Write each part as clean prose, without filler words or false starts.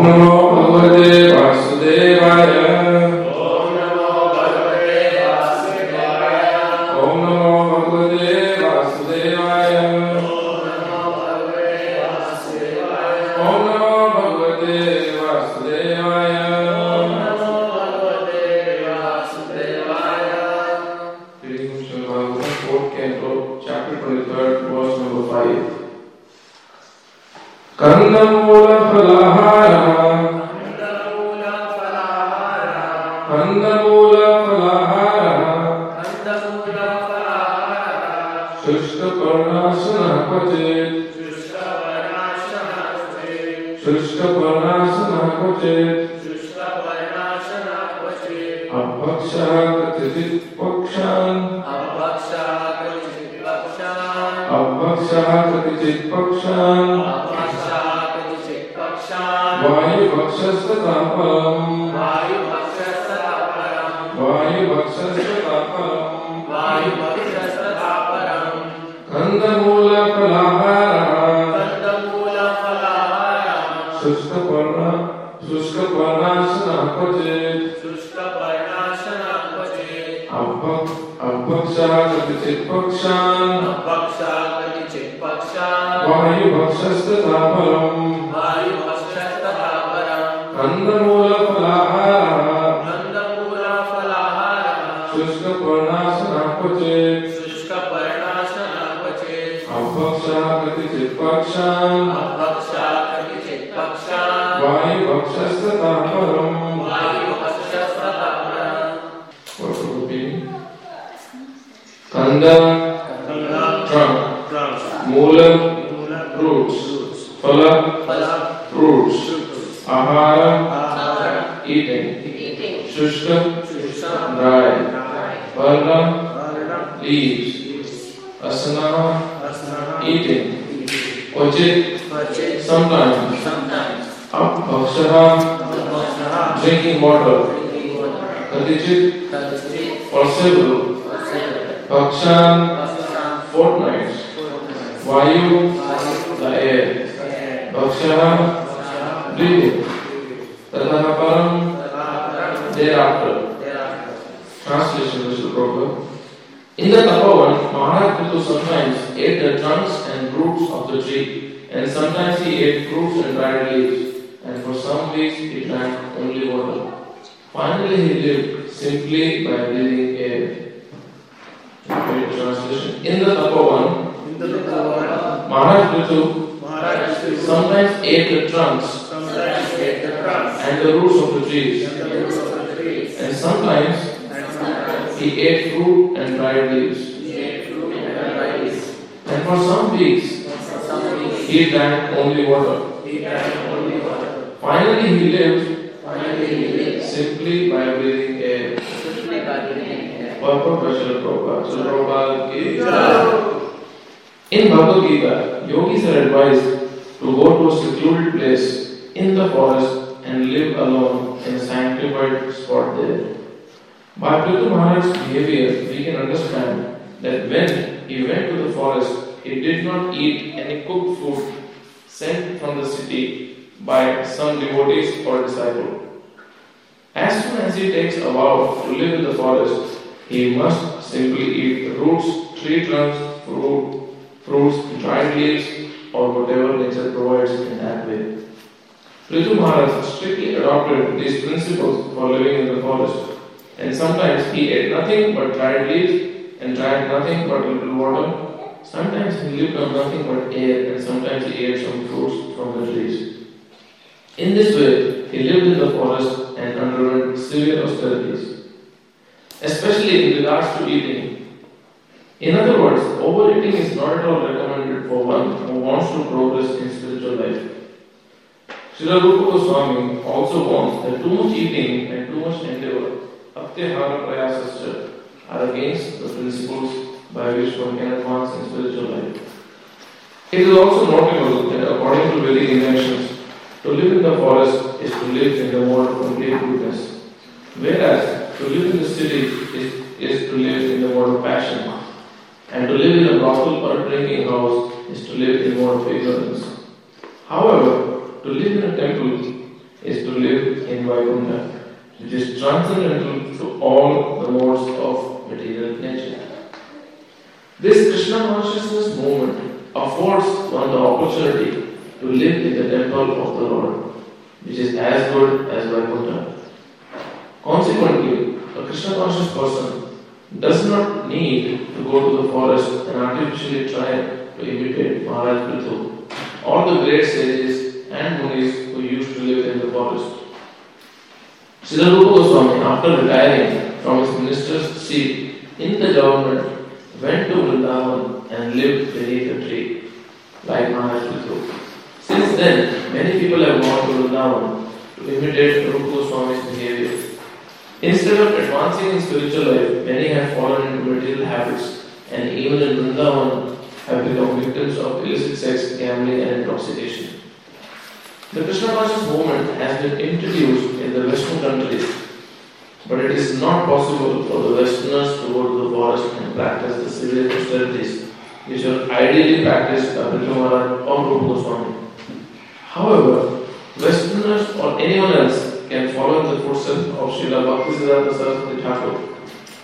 Namo Bhagavate Vasudevaya. Om Namo Bhagavate Vasudevaya. Om Namo Bhagavate Vasudevaya. Om Namo Bhagavate Vasudevaya. Om Namo Bhagavate Vasudevaya. Om Namo Bhagavate Vasudevaya. Reading from Srimad Bhagavatam, 4th Canto, chapter 23, verse number 5. Kandamoola Falahara. Kandamoola Falahara. Kandamoola Falahara. Kandamoola Falahara. Shushka Parnasana Kvachit. Shushka Varnashana Kvachit. Shushka Parnasana Kvachit. Shushka Varnashana Kvachit. Abhaksha Kachit Pakshan. Abhaksha Kvachit Pakshan. Abhaksha Kachit Pakshan. Abhaksha Kvachit Pakshan. Vayu Bhakshastataparam. Vayu Bhakshastataparam. Vayu Bhakshastataparam. Vayu Bhakshastataparam. Kandamoola Falahara. Kandamoola Falahara. Shushka Parnasana Kvachit. Shushka Varnashana Kvachit. Abhaksha Kachit Pakshan. Abhaksha Kvachit Pakshan. Vayu Bhakshastataparam. Vayu Bhakshastataparam. Kandamoola Falahara. Kandamoola Falahara. Shushka Parnasana Kvachit. Shushka Varnashana Kvachit. Abhaksha Kachit Pakshan. Abhaksha Kvachit Pakshan. Vayu Bhakshastataparam. Vayu Bhakshastataparam. What would be? Kanda, trunk. Moola, roots. Phala, fruits. Ahara, eating. Shushka, dry. Varna, leaves. Asana, eating. Kvachit, sometimes. Abhaksha, drinking water. Katichit, for several. Bhakshan, fortnights. Vayu, the air. Bhaksha, breathing. Tataparam, thereafter. Translation, Mr. Prabhupada. In the Tapovan, Maharaj Pitu sometimes ate the trunks and roots of the tree, and sometimes he ate fruits and dried leaves, and for some weeks he drank only water. Finally, he lived simply by breathing air. Translation. In the Tapovan, Maharaj Pitu sometimes ate the trunks and the roots of the trees, and sometimes he ate fruit and dried leaves. And for some weeks, he drank only water. Finally, he lived simply by breathing air. Purport by Srila Prabhupada. Srila Prabhupada ki jai. In Bhagavad Gita, yogis are advised to go to a secluded place in the forest and live alone in a sanctified spot there. By Prithu Maharaj's behavior, we can understand that when he went to the forest, he did not eat any cooked food sent from the city by some devotees or disciple. As soon as he takes a vow to live in the forest, he must simply eat roots, tree trunks, fruits, dried leaves, or whatever nature provides in that way. Prithu Maharaj strictly adopted these principles for living in the forest, and sometimes he ate nothing but dried leaves and drank nothing but little water. Sometimes he lived on nothing but air, and sometimes he ate some fruits from the trees. In this way, he lived in the forest and underwent severe austerities, especially in regards to eating. In other words, overeating is not at all recommended for one who wants to progress in spiritual life. Srila Rupa Goswami also warns that too much eating and too much endeavor, atyahara prayasascha, are against the principles by which one can advance in spiritual life. It is also notable that according to Vedic injunctions, to live in the forest is to live in the mode of complete goodness, whereas to live in the city is to live in the mode of passion, and to live in a brothel or a drinking house is to live in the mode of ignorance. However, to live in a temple in Vaikuntha, which is transcendental to all the modes of material nature. This Krishna consciousness movement affords one the opportunity to live in the temple of the Lord, which is as good as Vaikuntha. Consequently, a Krishna conscious person does not need to go to the forest and artificially try to imitate Maharaj Prithu, all the great sages and munis who used to live in the forest. Srila Rupa Goswami, after retiring from his minister's seat in the government, went to Vrindavan and lived beneath a tree, like Maharaj Prithu. Since then, many people have gone to Vrindavan to imitate Rupa Goswami's behavior. Instead of advancing in spiritual life, many have fallen into material habits and even in Vrindavan have become victims of illicit sex, gambling and intoxication. The Krishna conscious movement has been introduced in the Western countries, but it is not possible for the Westerners to go to the forest and practice the civil austerities which are ideally practiced by Prithu Maharaj or Rupa Goswami. However, Westerners or anyone else can follow in the footsteps of Srila Bhaktisiddhanta Saraswati Thakur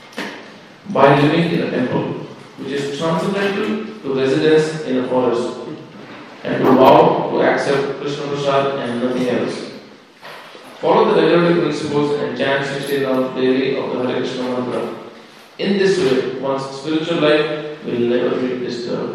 by living in a temple, which is transcendental to residence in a forest, and to vow to accept Krishna Prasad and nothing else. Follow the regulative principles and chant 16 rounds daily of the Hare Krishna mantra. In this way, one's spiritual life will never be disturbed.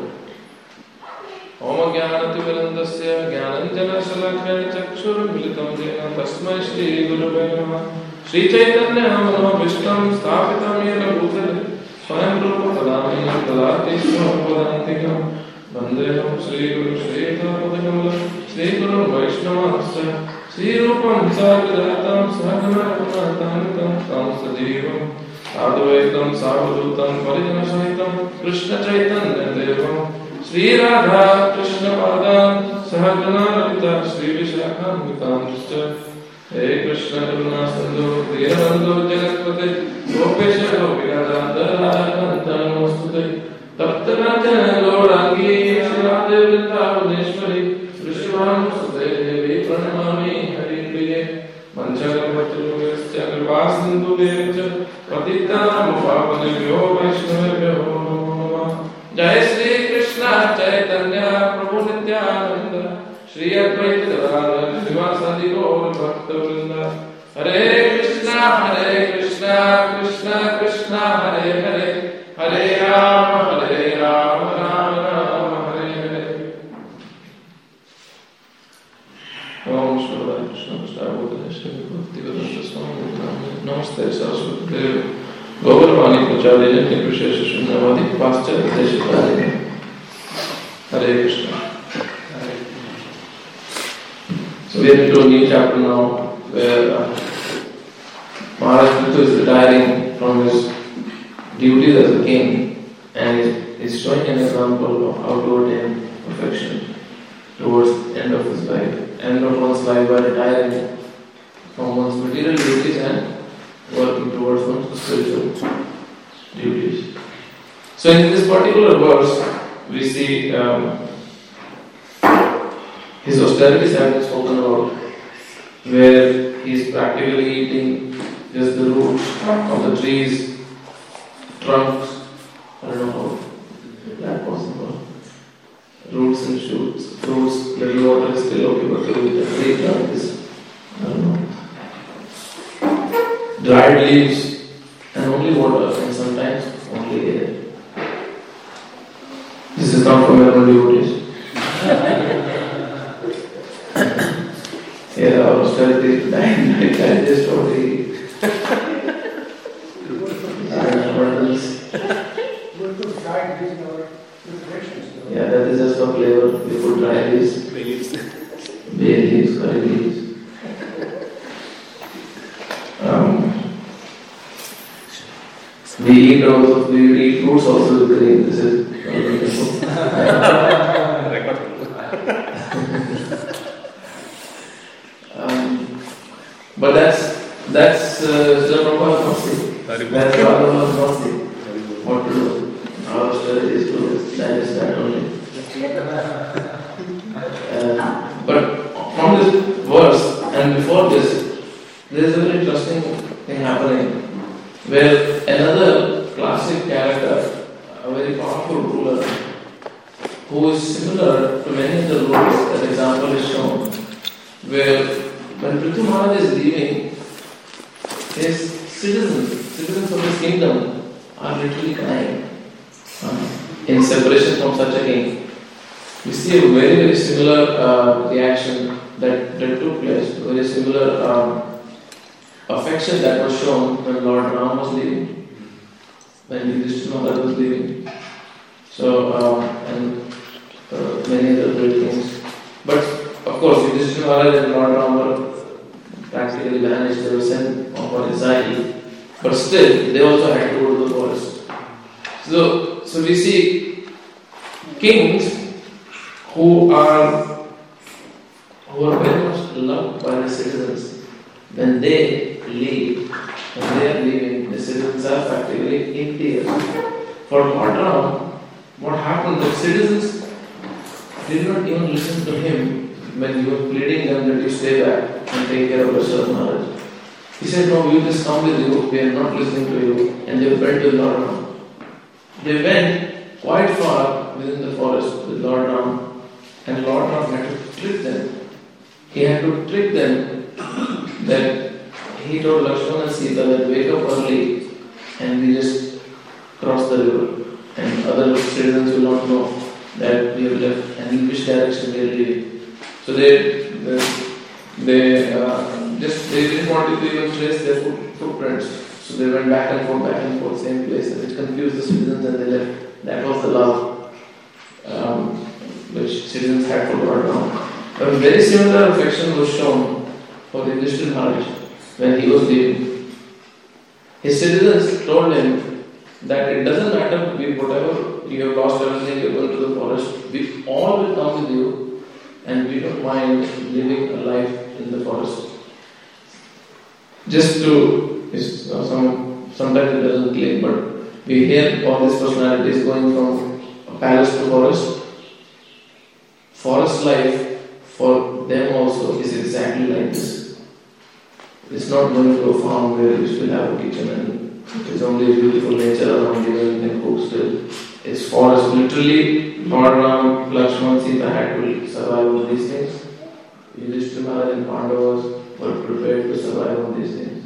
ओम ज्ञानतिमिरन्दस्य ज्ञानञ्जनशलाकया चक्षुरुन्मिलितं येन तस्मै श्रीगुरवे नमः श्रीचैतन्यमनोभीष्टं स्थापितं येन भूतले स्वयं रूपं तदानीं ददाति स्वपदान्तिकं वन्देऽहं श्रीगुरुं श्रीयुतापदकमलं श्रीगुरुं वैष्णवांश्च श्रीरूपं साग्रजातं सहगणरघुनाथान्वितं तं सजीवं साद्वैतं सावधूतं परिजनसहितं कृष्णचैतन्यदेवं Sri Radha Krishna Padan Sahagana Lita Sri Vishakhamritamscha Hare Krishna Karuna Sandhu Deenabandhu Jagatpate Gopesha Gopinadanda Kanta Namostute Taptanatana Gaurangi Srade Vrindavaneshwari Vrishabhanusute Devi Pranamami Hari Priye Manchagapatruvyasya Kripasindhu Devcha Patitanam Pavanebhyo Vaishnavebhyo Jai Sri Krishna Chaitanya Prabhu Nityananda Shri Advaita Gadadhar Srivasadi Gaur Bhakta Vrinda Hare Krishna Krishna Krishna Hare Hare Hare Rama Rama Rama Hare Hare Om Shri Krishna Krishna Buddha Shri Bhakti Vedanta Swami Namaste Saraswati Devi Gauravani Pachari Jati Vishesha Shunyavadi Paschat Deshikari Hare Krishna. So we are into a new chapter now where Maharaj Prithu is retiring from his duties as a king and is showing an example of how to attain perfection towards the end of his life. End of one's life by retiring from one's material duties and working towards one's spiritual duties. So in this particular verse, we see his austerities have been spoken about, where he is practically eating just the roots of the trees, trunks, I don't know how that possible, roots and shoots, fruits, little water is still okay, but the tree trunk is, I don't know, dried leaves and only water and sometimes only air. This is not from our devotees. Here our austerity digest only abundance. Yeah, that is just for flavor. We put dry leaves, bay leaves, curry leaves. We eat fruits also with green. This is but that's Prabhupada not saying. That's Prabhupada not saying. What to do? Our strategy is to digest that only. But from this verse and before this, there is a very interesting thing happening where another classic character, a very powerful ruler, who is similar to many of the rulers, that example is shown, where when Prithu Maharaj is leaving, his citizens of his kingdom are literally crying in separation from such a king. We see a very, very similar reaction that took place, very similar affection that was shown when Lord Ram was leaving, when Yudhishthira Maharaj was leaving. So, and many other great things. But of course, Yudhishthira Maharaj and Lord Ram were practically banished, they were sent for exile. But still, they also had to go to the forest. So we see kings who are very much loved by the citizens. When they leave, when they are leaving, the citizens are practically in tears. For Lord Ram, what happened? The citizens did not even listen to him when he was pleading them that you stay back and take care of Dasharatha Maharaj. He said, no, we will just come with you, we are not listening to you. And they went with Lord Ram. They went quite far within the forest with Lord Ram, and Lord Ram had to trick them. He had to trick them that he told Lakshmana and Sita that wake up early and we just cross the river. And other citizens will not know that we have left and in which direction we are leaving. So they didn't want to even trace their footprints. So they went back and forth, same place, and it confused the citizens and they left. That was the love which citizens had for Lord Ram. A very similar affection was shown for Yudhishthira Maharaj when he was leaving. His citizens told him that it doesn't matter whatever you have lost everything, you're going to the forest, we all will come with you and we don't mind living a life in the forest. Just to, sometimes it doesn't click, but we hear all these personalities going from palace to forest. Forest life for them also is exactly like this. It's not going to a farm where you still have a kitchen and it's only beautiful nature around you and you can cook still. It's forest. Literally, Lord Ram, Lakshmana, Sita had to survive on these things. Yudhishthira Maharaj and Pandavas were prepared to survive on these things.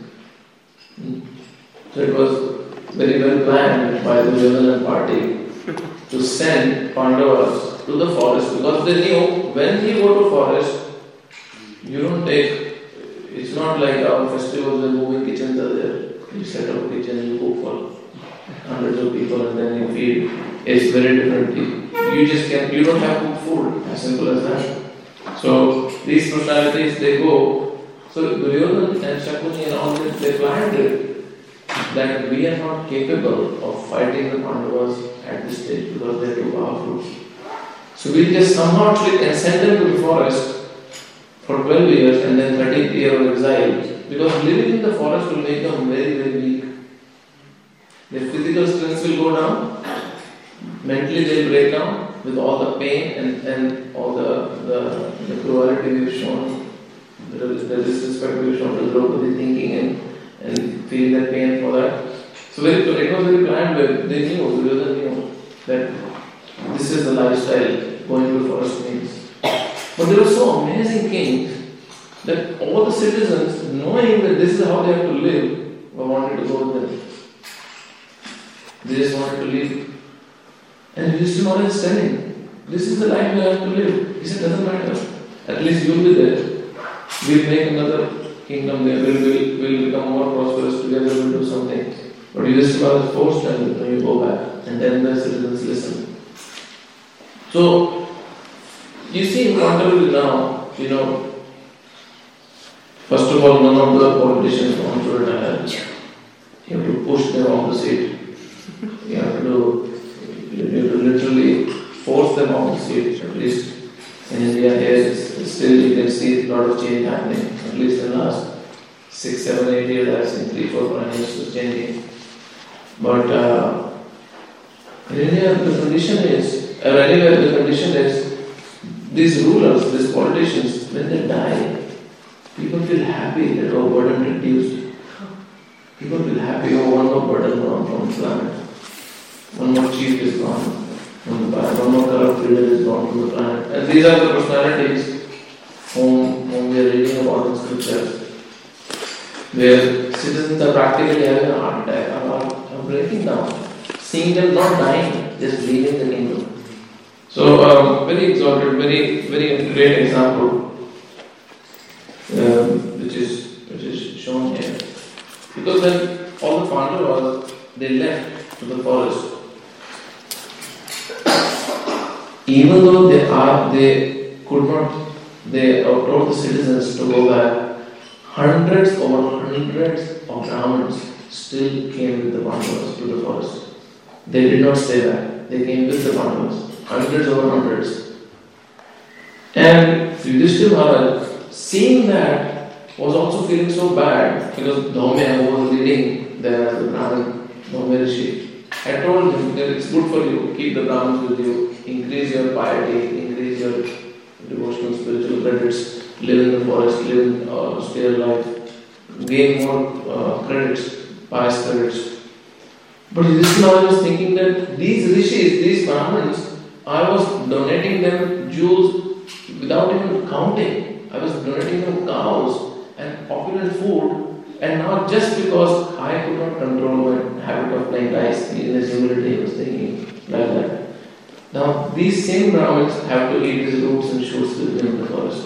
So it was very well planned by the Duryodhana party to send Pandavas to the forest because they knew when you go to forest, you don't take, it's not like our festivals where moving kitchens are there. You set up a kitchen and you cook for hundreds of people and then you feed. It's very different. You don't have cooked food, as simple as that. So these personalities, they go. So Duryodhana and Shakuni and all this, they planned it that we are not capable of fighting the Pandavas at this stage because they are too powerful. So we'll just somehow trick and send them to the forest for 12 years and then 13th year of exile because living in the forest will make them very, very weak. Their physical strength will go down, mentally they'll break down with all the pain and all the cruelty we've shown, the disrespect we've shown to Draupadi, thinking and feeling that pain for that. So it was very planned where they knew that this is the lifestyle going to the forest means. But they were so amazing kings that all the citizens, knowing that this is how they have to live, wanted to go with them. They just wanted to live. And Yudhishthira Maharaj is telling, this is the life we have to live. He said, doesn't matter. At least you'll be there. We'll make another kingdom there. We'll become more prosperous together. We'll do something. But Yudhishthira Maharaj forced them to you go back. And then the citizens listen. So, you see in Canterbury now, first of all, none of the politicians want to retire. You have to push them off the seat. You have to literally force them off the seat. At least in India, here, still you can see a lot of change happening. At least in the last 6, 7, 8 years, I've seen 3, 4 prime ministers changing. But in India, the condition is, or anywhere the condition is, these rulers, these politicians, when they die, People feel happy that our burden reduced. People feel happy, oh, one more burden gone from the planet. One more chief is gone from the planet. One more corrupt leader is gone from the planet. And these are the personalities whom we are reading about in scriptures, where citizens are practically having a heart attack, are breaking down, seeing them not dying, just leaving the kingdom. So, very exalted, very, very great example, which is shown here. Because when all the Pandavas, they left to the forest, even though they could not, they told the citizens to go back, hundreds of Brahmins still came with the Pandavas to the forest. They did not stay back, they came with the Pandavas, hundreds over hundreds. And Yudhishthira Maharaj, seeing that, was also feeling so bad because Dhaumya, who was leading there as the Brahmin, Dhaumya Rishi, had told him that it's good for you, keep the Brahmins with you, increase your piety, increase your devotional spiritual credits, live in the forest, live in austere life, gain more credits, pious credits. But Yudhishthira Maharaj was thinking that these rishis, these Brahmins, I was donating them jewels without even counting. I was donating them cows and opulent food, and now just because I could not control my habit of playing dice, in his humility he was thinking like that. Now these same Brahmins have to eat these roots and shoots within the forest.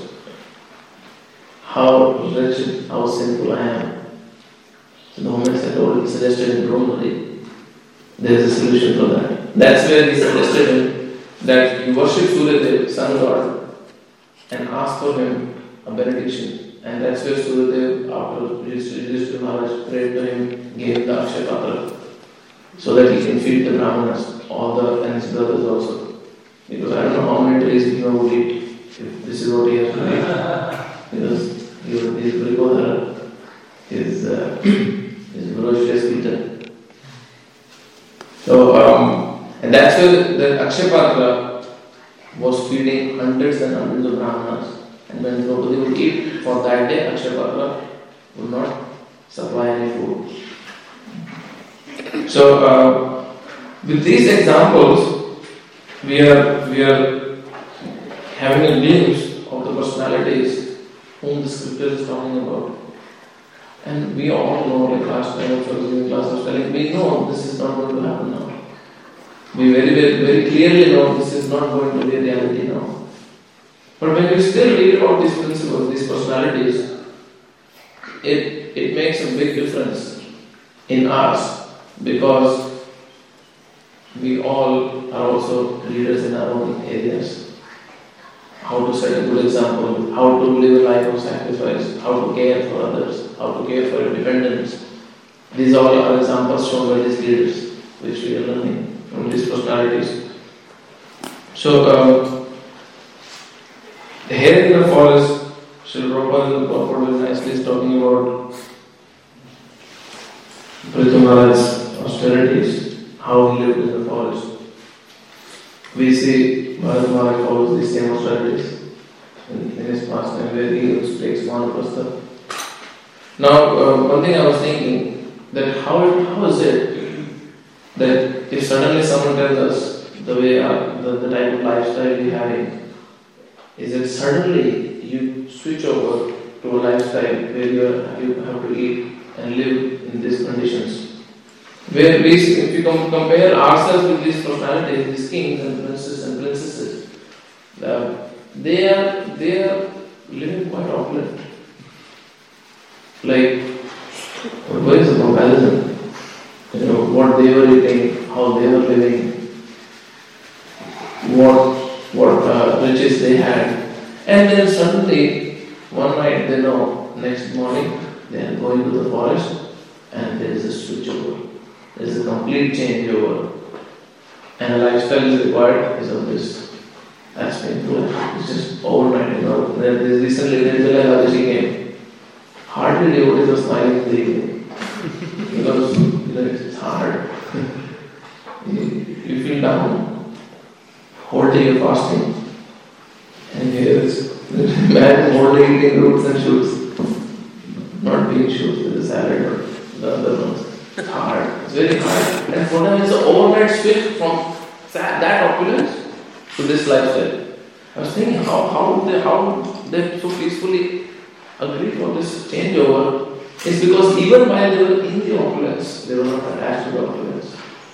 How wretched, how sinful I am. So the moment I suggested in Brahmari, there is a solution for that. That's where he suggested him that you worship Suryadev, sun god, and ask for him a benediction. And that's where Suryadev, after Yudhishthira Maharaj prayed to him, gave the Akshay Patra, so that he can feed the Brahmanas, and his brothers also. Because I don't know how many days he would eat if this is what he has to eat. Because his Brihadara is ferocious eater. So, and that's where the Akshay Patra was feeding hundreds and hundreds of Brahmanas. And when Draupadi would eat for that day, Akshay Patra would not supply any food. So, with these examples, we are having a glimpse of the personalities whom the scripture is talking about. And we all know, like last time I was in class, I was telling, we know this is not going to happen now. We very clearly know this is not going to be a reality now. But when you still read about these principles, these personalities, it makes a big difference in us, because we all are also leaders in our own areas. How to set a good example, how to live a life of sacrifice, how to care for others, how to care for your dependents. These all are examples shown by these leaders, which we are learning from these personalities. So, here in the forest, Srila Prabhupada in the purport very nicely is talking about Prithu Maharaj's austerities, how he lived in the forest. We see Bharat Maharaj follows these same austerities in his pastime, where he takes Vanaprastha. Now, one thing I was thinking, that how is it that if suddenly someone tells us the way the type of lifestyle we are having, is that suddenly you switch over to a lifestyle where you have to eat and live in these conditions. Where if you compare ourselves with these personalities, these kings and princes and princesses, they are living quite opulent. Like, where is the comparison? What they were eating, how they were living, what riches they had, and then suddenly one night they know next morning they are going to the forest and there is a switchover, there is a complete changeover, and a lifestyle is required because of this. That's painful. It's just overnight. Recently there is a Lagashi game. Hardly devotees are smiling in the evening because it's hard. You feel down. Whole day you're fasting, and here is man whole day eating roots and shoots. green shoes with the salad or the other ones. It's hard. It's very hard. And for them, it's an overnight switch from that opulence to this lifestyle. I was thinking, how they so peacefully agree for this changeover? It's because even while they were in the opulence, they were not attached to the opulence.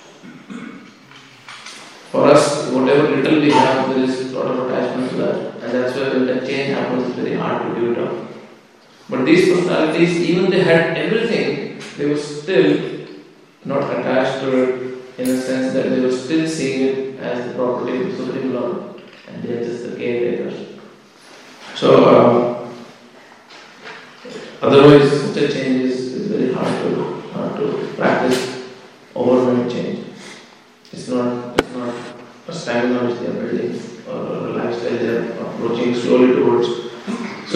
For us, whatever little we have, there is a lot of attachment to that. And that's why when that change happens, it's very hard to give it up. But these personalities, even they had everything, they were still not attached to it in the sense that they were still seeing it as the property of the Supreme Lord. And they are just the caretakers. So, otherwise, such a change is very hard to practice overnight change. It's not a stamina which they are building or a lifestyle they are approaching slowly towards. So,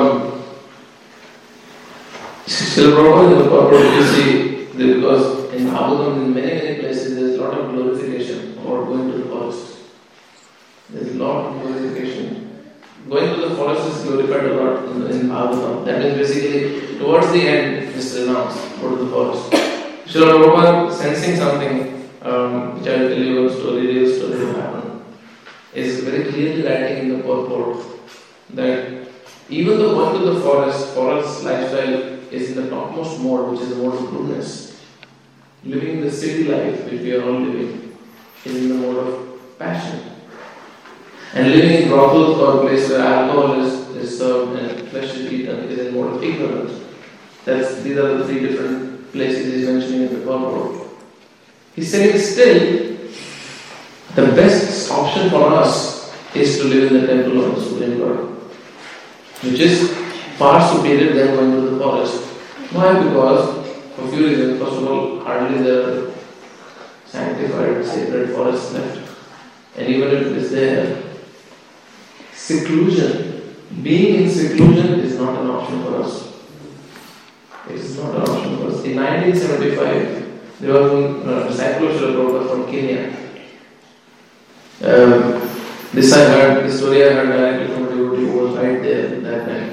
Srila Prabhupada in the purport you see, because in Bhagavatam, in many places, there is a lot of glorification about going to the forest. There is a lot of glorification. Going to the forest is glorified a lot in Bhagavatam. That means basically, towards the end, it's renounced, go to the forest. Srila Prabhupada sensing something, which I will tell you a story, real story that happened, is very clearly writing in the purport that even though going to the forest lifestyle is in the topmost mode, which is the mode of goodness. Living the city life, which we are all living, is in the mode of passion. And living in brothels or a place where alcohol is served and flesh is eaten is in mode of ignorance. These are the three different places he's mentioning in the purport. He's saying still, the best option for us is to live in the temple of the Supreme Lord, which is far superior than going to the forest. Why? Because, for a few reasons. First of all, hardly there are sanctified, sacred forests left. And even if it is there, seclusion, being in seclusion is not an option for us. It is not an option for us. In 1975, there was a disciple of Srila Prabhupada from Kenya. This story I heard directly from a devotee who was right there at that time.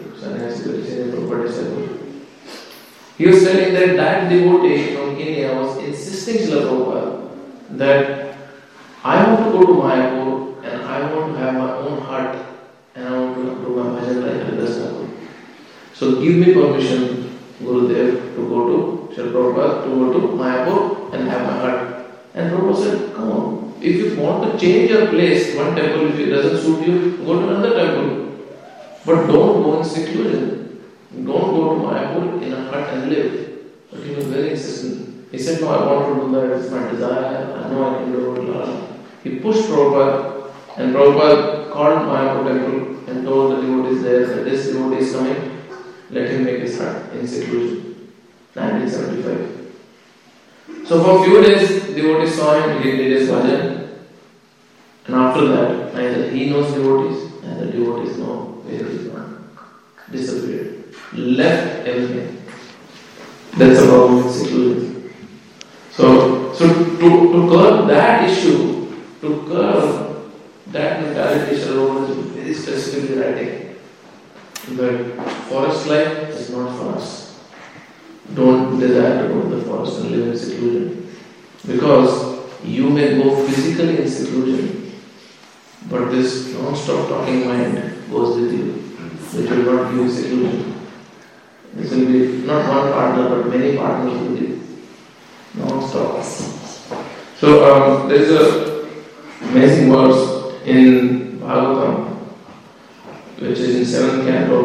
He was telling that devotee from Kenya was insisting Srila Prabhupada that I want to go to Mayapur and I want to have my own hut and I want to do my bhajan like Haridas Thakur. So give me permission, Gurudev, to go to Srila Prabhupada, to go to Mayapur and have my hut. And Prabhupada said, come on, if you want to change your place, one temple, if it doesn't suit you, go to another temple. But don't go in seclusion. Don't go to Mayapur in a hut and live. But he was very insistent. He said, no, I want to do that, it's my desire, I know I can do it. He pushed Prabhupada, and Prabhupada called Mayapur temple and told the devotees there that this devotee is coming, let him make his hut in seclusion. 1975. So for a few days, devotees saw him, he did his bhajan. And after that, neither he knows devotees, and the devotees know where he is gone. Disappeared. Left everything. That's a problem with seclusion. So to curb that issue, to curb that mentality, Srila is very specifically writing that forest life is not for us. Don't desire to go to the forest and live in seclusion. Because you may go physically in seclusion, but this non-stop talking mind goes with you, which will not give you seclusion. This will be not one partner, but many partners with you. Non-stop. So there is a amazing verse in Bhagavatam, which is in 7th canto,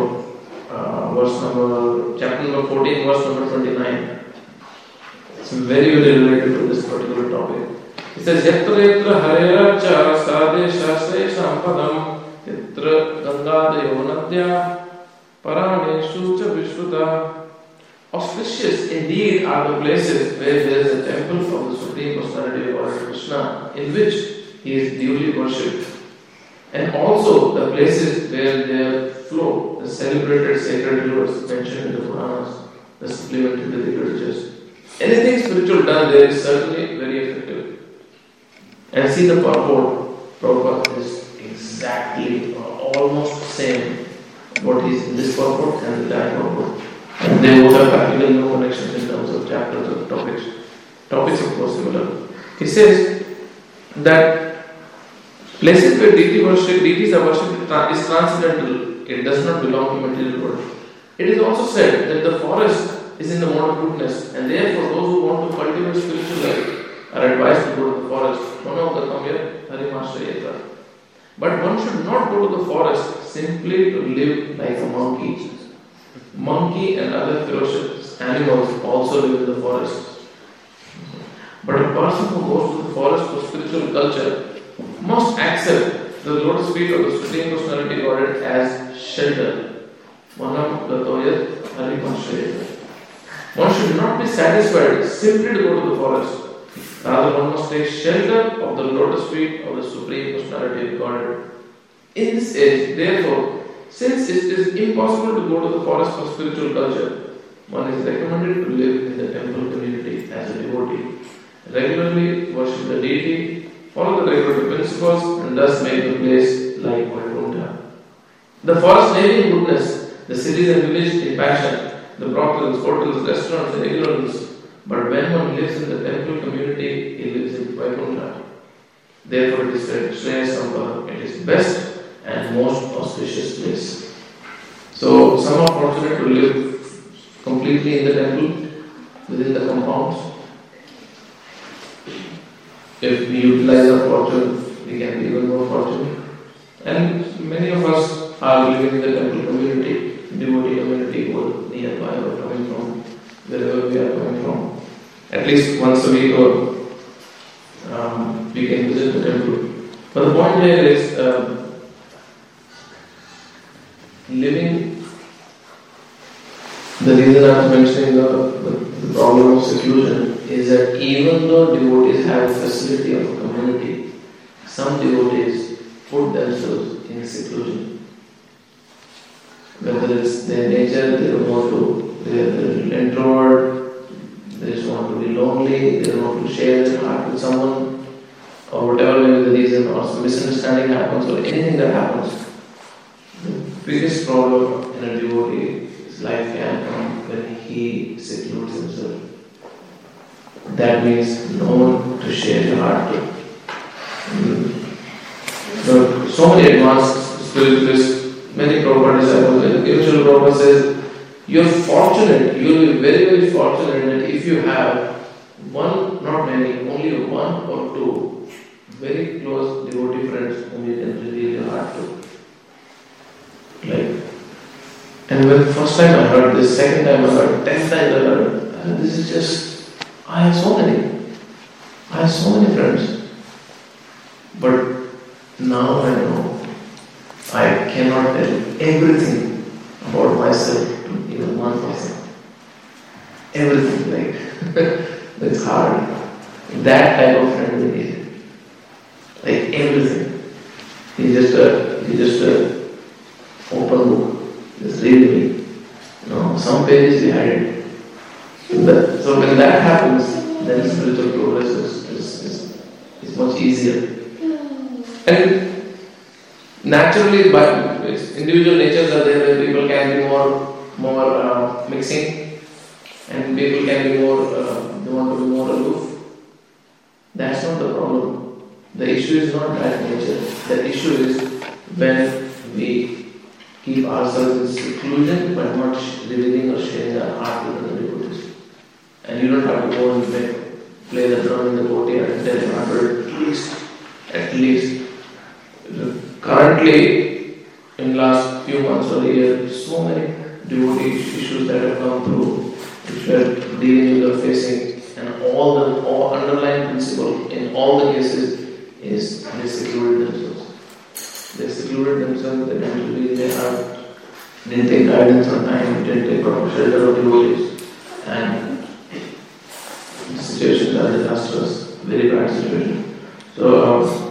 chapter number 14, verse number 29. It's very related to this particular topic. It says, Yatra yatra harera cha sadesha sesham padam yatra gangadayo nadya paraneshu cha vishruta. Auspicious indeed are the places where there is a temple of the Supreme Personality of Lord Krishna, in which he is duly worshipped. And also the places where there flow the celebrated sacred rivers mentioned in the Puranas, the supplementary to the literatures. Anything spiritual done there is certainly very effective. And see the purport. Prabhupada is exactly almost the same what is in this purport and that purport. They both have practically no connections in terms of chapters or topics. Topics, of course, similar. He says that places where deities are worshipped is transcendental. It does not belong to material world. It is also said that the forest is in the mode of goodness, and therefore those who want to cultivate spiritual life are advised to go to the forest. Come here, Harimashrayatra. But one should not go to the forest simply to live like a monkey. Monkey and other ferocious animals also live in the forest. But a person who goes to the forest for spiritual culture must accept the lotus feet of the Supreme Personality Godhead as shelter. Manam Gatoyat Harimashrayatra. One should not be satisfied simply to go to the forest. Rather, one must take shelter of the lotus feet of the Supreme Personality of Godhead. In this age, therefore, since it is impossible to go to the forest for spiritual culture, one is recommended to live in the temple community as a devotee. Regularly worship the deity, follow the regular principles, and thus make the place like Vaikuntha. The forest may be in goodness, the cities and villages in passion, the brothels, hotels, restaurants in ignorance, but when one lives in the temple community, he lives in Vaikuntha. Therefore it is said, Shreya Sampara, it is best and most auspicious place. So some are fortunate to live completely in the temple, within the compounds. If we utilize our fortune, we can be even more fortunate. And many of us are living in the temple community, devotee community, who nearby or coming from wherever we are coming from. At least once a week or we can visit the temple. But the point here is living. The reason I was mentioning the problem of seclusion is that even though devotees have a facility of a community, some devotees put themselves in seclusion. Whether it's their nature, they don't want to, they're introvert, they just want to be lonely, they don't want to share their heart with someone, or whatever may be the reason, or some misunderstanding happens, or anything that happens. The biggest problem in a devotee's life can come when he secludes himself. That means no one to share your heart to. So many advanced spiritualists, many Prabhupada disciples, eventually Prabhupada says, you're fortunate, you'll be very, very fortunate that if you have one, not many, only one or two very close devotee friends whom you can reveal your heart to. And when the first time I heard this, second time I heard, 10th time I heard, this is just, I have so many friends. But now I know I cannot tell everything about myself to even one person. Everything, it's hard. That type of friend we need. Everything. He's just a open book. Just read me. Some pages behind it. So when that happens, then spiritual progress is much easier. And naturally, by individual natures are there where people can be more mixing, and people can be more, they want to be more aloof. That's not the problem. The issue is not that nature. The issue is when we keep ourselves in seclusion but not revealing or sharing our heart with other devotees. And you don't have to go and play the drum in the courtyard and tell your heart, at least. Currently, in last few months or a year, so many devotee issues that have come through, which we are dealing with or facing, and all underlying principle in all the cases is they secluded themselves. They secluded themselves, they didn't reveal their heart, didn't take guidance on time, didn't take proper shelter of devotees, and the situations are disastrous, very bad situation. So,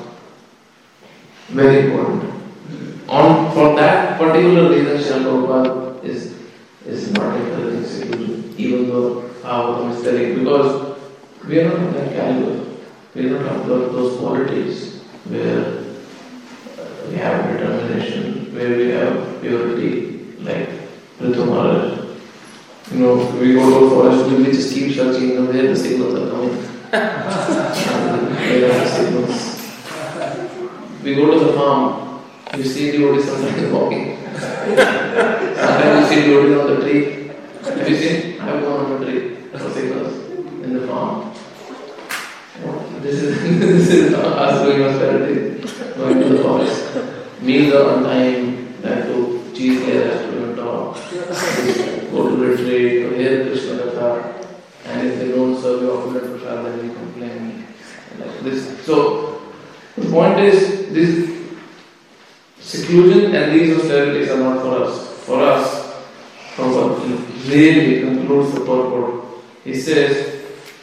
very important. For that particular reason, Srila Prabhupada is not encouraging seclusion, even though Bhagavatam is telling, because we are not of that caliber. We don't have those qualities where we have determination, where we have purity, like Prithu Maharaj. We go to a forest, we just keep searching where the signals are coming. Where are the signals? We go to the farm, you see devotees sometimes walking. Sometimes you see devotees on the tree. Have you seen? I have gone on the tree for signals in the farm. This is us doing austerity, going to the forest. Meals are on time, back to cheese layer restaurant or go to retreat or hear Krishna Katha, and if they don't serve you opulent prasad, then you complain. Like this. So the point is, this seclusion and these austerities are not for us. For us, Prabhupada really concludes the purport. He says,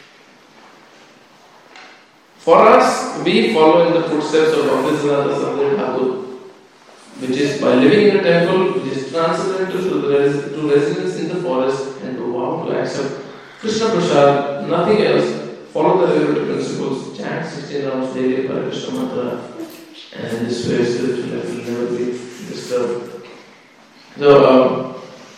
for us, we follow in the footsteps of Bhaktisiddhanta Saraswati Thakur, which is by living in a temple, which is transcendental to residence in the forest and to vow to accept Krishna Prasad, nothing else. Follow the regular principles, chant 16 rounds daily by Krishna mantra, and in this way spiritual life will never be disturbed. So,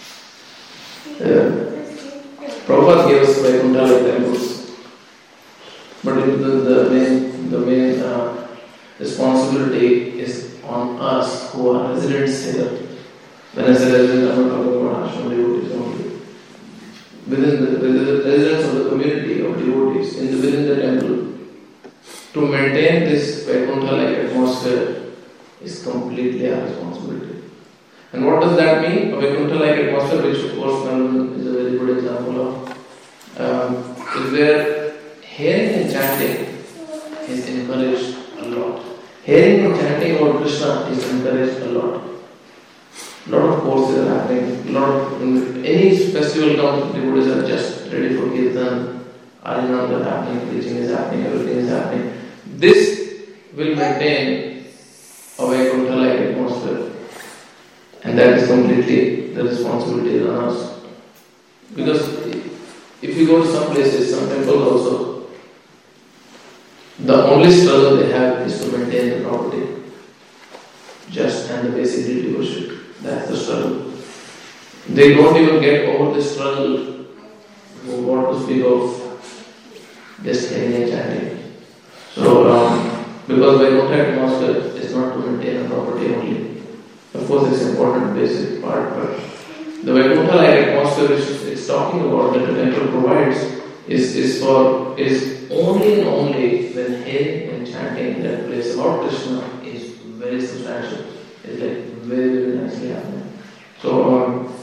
Prabhupada gave us Vaikuntha temples, but the main responsibility is on us who are residents here. When I say resident, I'm not talking about ashram devotees only. Within the residents of the community of devotees within the temple, to maintain this Vaikuntha-like atmosphere is completely our responsibility. And what does that mean? A Vaikuntha-like atmosphere, which of course Melbourne is a very good example of, is where hearing and chanting is encouraged a lot. Hearing and chanting about Krishna is encouraged a lot. A lot of courses are happening. Any festival comes, devotees are just ready for kirtan, arinam is happening, preaching is happening, everything is happening. This will maintain a Vaikuntha-like atmosphere, and that is completely the responsibility on us. Because if you go to some places, some temples also, the only struggle they have is to maintain the property, just and the basic duty worship. That's the struggle. They don't even get over the struggle, what to speak of just hearing and chanting. So, because Vaikuntha atmosphere is not to maintain a property only. Of course, it's an important basic part, but the Vaikuntha-like atmosphere which it's talking about that the temple provides is only and only when hearing and chanting in that place about Krishna is very substantial. It's like very, very nicely happening. So,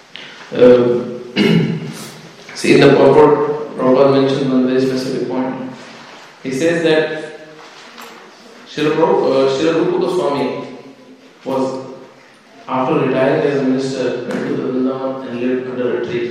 see in the purport, Prabhupada mentioned one very specific point. He says that Srila Rupa Goswami was, after retiring as a minister, went to the Vrindavan and lived under a tree.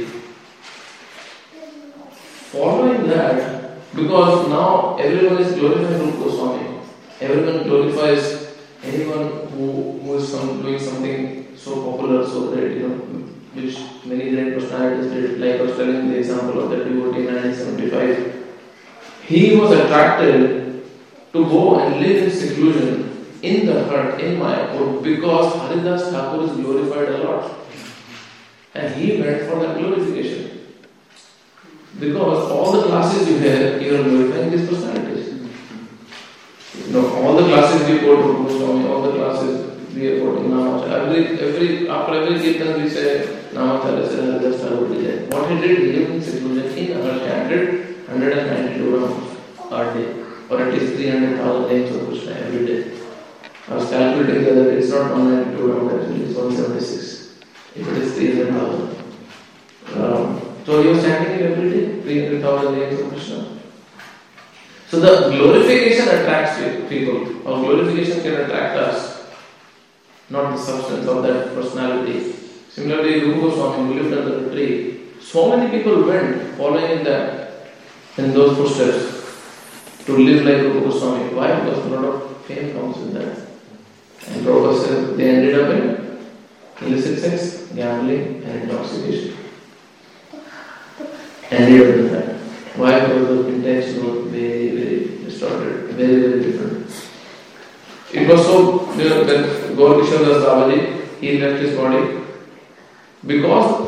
Following that, because now everyone is glorifying Rupa Goswami, everyone glorifies anyone who is doing something so popular, so great, which many great personalities did. Like I was telling the example of that devotee in 1975. He was attracted to go and live in seclusion in the hut in Mayapur because Haridas Thakur is glorified a lot. And he went for that glorification. Because all the classes you hear, you are glorifying these personalities. All the classes we go to Goswami, all the classes we are quoting Namacharya. After every kirtan we say Namacharya said Haridas Thakur did. What he did, he lived in seclusion in our chanted 192 rounds a day, or at least 300,000 names of Krishna every day. I was calculating the other day, it's not 192 rounds actually, it's 176. If it is 300,000. So he was chanting it every day, 300,000 names of Krishna. So the glorification attracts people, or glorification can attract us, not the substance of that personality. Similarly, Rupa Goswami, who lived under the tree, so many people went following in those footsteps to live like Rupa Goswami. Why? Because a lot of fame comes with that. And Prabhupada said they ended up in illicit sex, gambling, and intoxication. Ended up in that. Why? Because the intention was very, very distorted, very, very different. It was so, when Gaur Kishore Das Babaji, he left his body, because of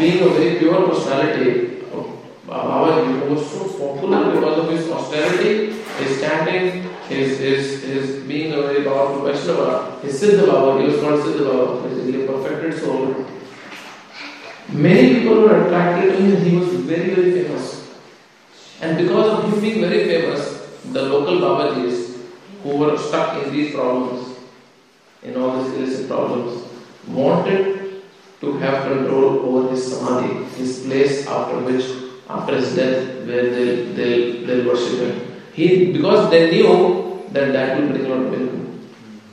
being a very pure personality, Babaji was so popular because of his austerity, his standing, his being a very powerful Vaishnava, his Siddha Baba, he was called Siddha Baba, basically a perfected soul. Many people were attracted to him, he was very, very famous. And because of him being very famous, the local Babajis who were stuck in these problems, in all these illicit problems, wanted to have control over his samadhi, his place after his death, where they'll worship him. Because they knew that will bring a lot of income.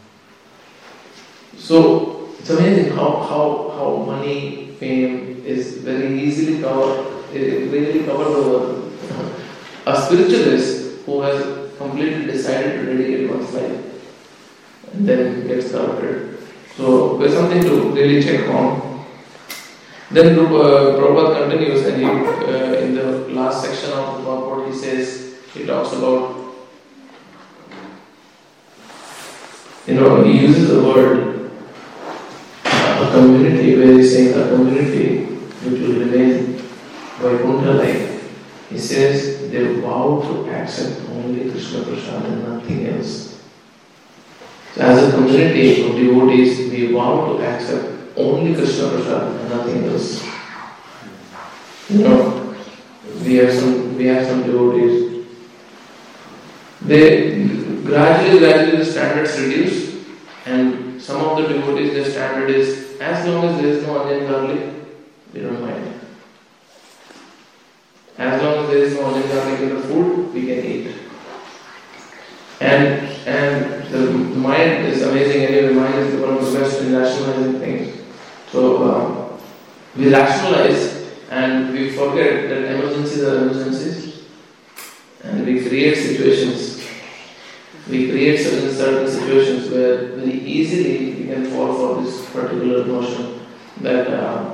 So it's amazing how money, fame is very easily covered. It really covered over a spiritualist who has completely decided to dedicate one's life and then gets corrupted. So there's something to really check on. Then Prabhupada continues, and in the last section of the purport he talks about, he uses the word a community, where he's saying a community which will remain Vaikuntha-like. He says they vow to accept only Krishna Prasad and nothing else. So as a community of devotees, we vow to accept only Krishna Prasad and nothing else. We have some devotees. They gradually the standards reduce, and some of the devotees, their standard is, as long as there is no onion garlic, we don't mind. As long as there is no onion garlic in the food, we can eat. And the mind is amazing. Anyway, the mind is one of the best in rationalizing things. So we rationalize and we forget that emergencies are emergencies, and we create situations. We create certain situations where very easily we can fall for this particular notion that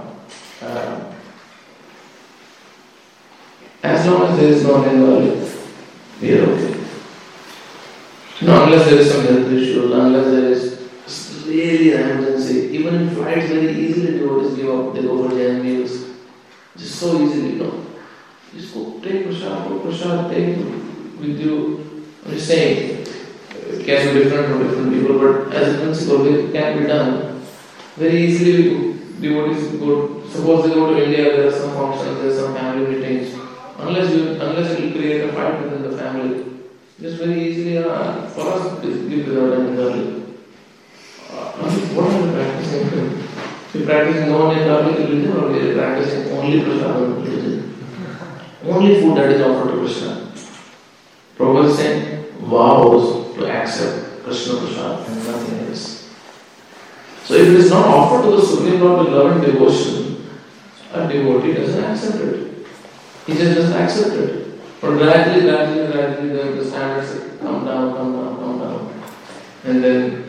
as long as there is no onion, we are okay. No, unless there is some health issue, unless there is really an emergency. Even in flights, very easily devotees give up. They go for Jain meals. Just so easily, Just go take prasad, take with you. I'm just saying, it can be different for different people, but as a principle, it can be done. Very easily, devotees go, suppose they go to India, there are some functions, there are some family meetings. Unless it will create a fight within the family, just very easily, for us, give without any garlic. What are we practicing? If we practicing no onion garlic religion, or we are practicing only prasad religion? Only food that is offered to Krishna. Prabhupada is saying, vows to accept Krishna prasad and nothing else. So if it is not offered to the Supreme Lord with love and devotion, a devotee doesn't accept it. He just doesn't accept it. But gradually, the standards come down. And then,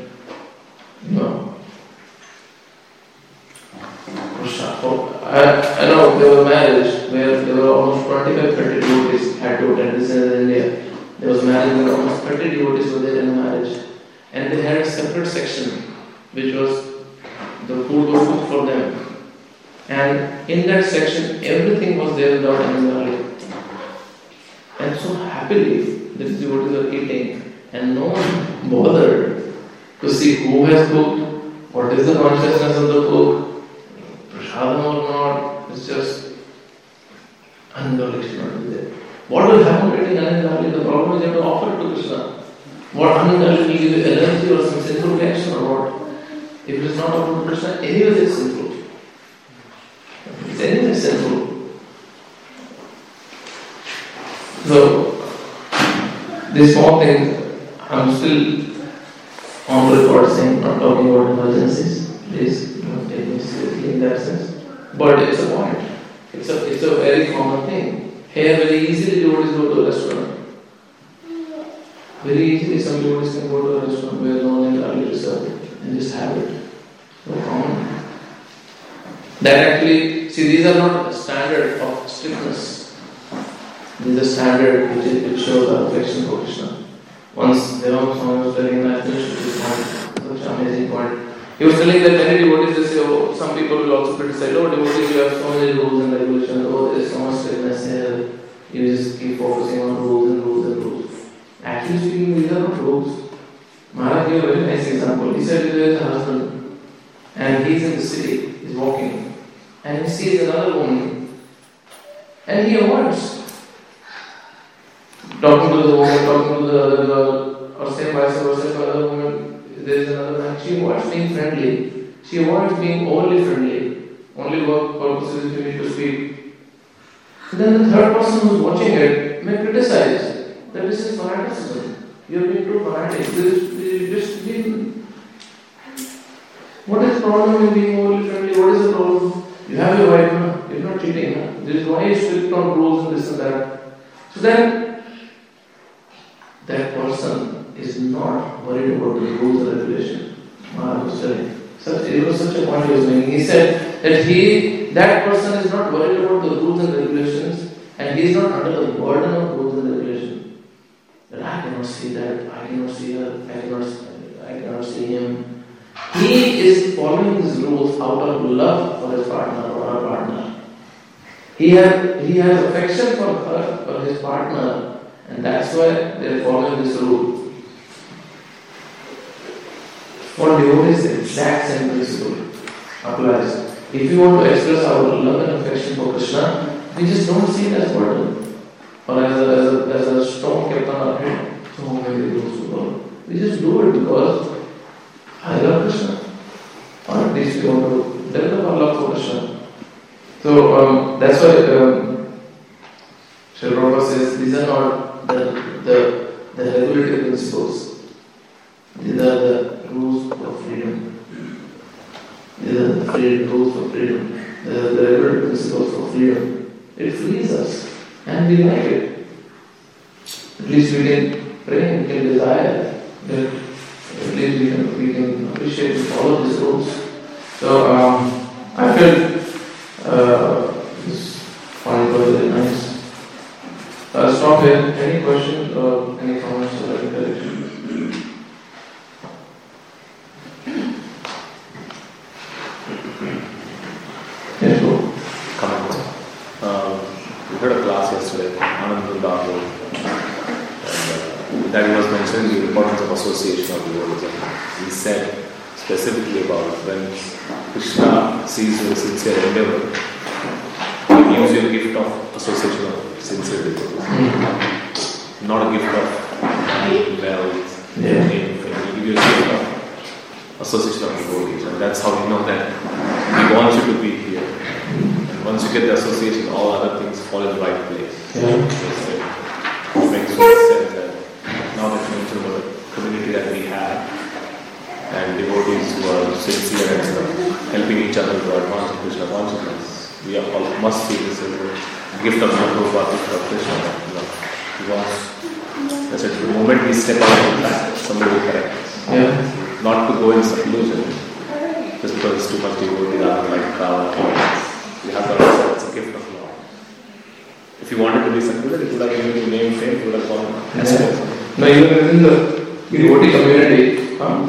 I know there was a marriage where there were almost 25-30 devotees had to attend. This is in India. There was a marriage where almost 30 devotees were there in a marriage. And they had a separate section which was the food was cooked for them. And in that section, everything was there without any garlic. And so happily, the devotees were eating, and no one bothered to see who has cooked, what is the consciousness of the cook, prasadam or not. It's just ungarlic should not be there. What will happen to eating ungarlic? The problem is you have to offer it to Krishna. What ungarlic will give you energy or some sinful reaction or what? If it is not offered to Krishna, anyway it is sinful. It's anything sinful. So, this small thing, I'm still on record saying, not talking about emergencies. Please don't take me seriously in that sense. But it's a point. It's a very common thing. Here, very easily devotees go to a restaurant. Very easily, some devotees can go to a restaurant where no one is early served and just have it. So common. That actually, see, these are not a standard of strictness. These are standard which shows our affection for Krishna. Once Devang Swami was telling, and I finished with this point, such an amazing point. He was telling that many devotees, they say, oh, some people will also criticize, oh, devotees, you have so many rules and regulations, oh, there is so much strictness here, you just keep focusing on rules and rules and rules. Actually speaking, these are not rules. Maharaj gave a very nice example. He said there is a husband, and he's in the city, he's walking, and he sees another woman, and he avoids talking to the woman, talking to the other girl, or say vice versa for other woman. There is another man. She avoids being friendly. She avoids being overly friendly. Only work purposes you need to speak. Then the third person who's watching it may criticize that this is fanaticism. You're being too fanatic. What is the problem in being overly friendly? What is the problem? You have your wife, no? You're not cheating. No? This is why you strict on rules and this and that. So then, that person is not worried about the rules and regulations. Maharaj was telling. It was such a point he was making. He said that that person is not worried about the rules and regulations, and he is not under the burden of rules and regulations. That I cannot see that, I cannot see her, I cannot see him. He is following these rules out of love for his partner or her partner. He has affection for her or his partner, and that's why they are following this rule. For devotees, the exact same principle applies. If you want to express our love and affection for Krishna, we just don't see it as burden or as a stone kept on our head. So many rules to follow. We just do it because I love Krishna. Or at least we want to develop our love for Krishna. So that's why Srila Prabhupada says these are not the regulative principles. These are the rules of freedom. These are the rules for freedom. These are the regulative principles for freedom. It frees us and we like it. At least we can pray, we can desire that at least we can appreciate and follow these rules. So I felt this point was very nice. I'll stop here. Any questions or any comments or any corrections? Yes, go. We had a class yesterday, Anand Vrindavan, and that was mentioning the importance of association of devotees. He said specifically about when Krishna sees your sincere endeavor, he gives you a gift of association of sincere devotees, not a gift of wealth, name, fame. He gives you a gift of association of devotees, and that's how we know that he wants you to be here. And once you get the association, all other things fall in the right place. It makes sense that now that you mentioned about the community that we have, and devotees who are sincere and helping each other to advance in Krishna consciousness, we all must see this as a gift of Prabhupada, gift of Krishna. He wants, that's it, the moment we step out of that, somebody will correct us. Yeah. Not to go in seclusion, just because it's too much devotee, rather like crowd. We have to understand it's a gift of love. If you wanted to be secluded, it would have given you name, fame, it would have gone. No, even within the devotee community.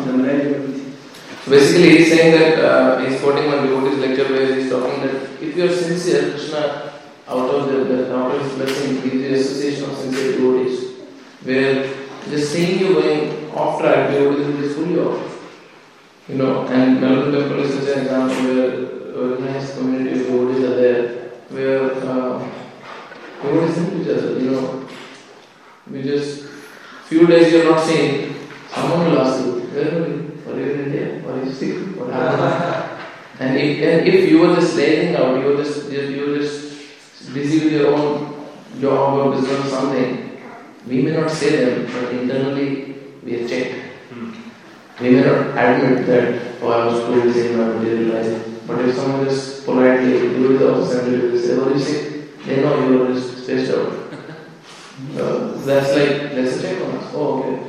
So basically, he's saying that he's quoting one devotee's lecture where he's talking that if you are sincere, Krishna, out of his blessing, gives you association of sincere devotees, where just seeing you going off track, devotees will just pull you off. You know, and Melbourne Temple is such an example where a nice community of devotees are there, where devotees help each other. You know, we just few days you are not seeing, someone will ask you, where are you? Are you in India? Are you sick? What happened? And if you were just lazing out, you were just busy with your own job or business or something, we may not say them, but internally we are checked. We may not admit that, oh, I was too busy in my material life. But if someone just politely, you will also say, oh, you sick? They know you were just spaced out. That's like, let's check on us. Oh, okay.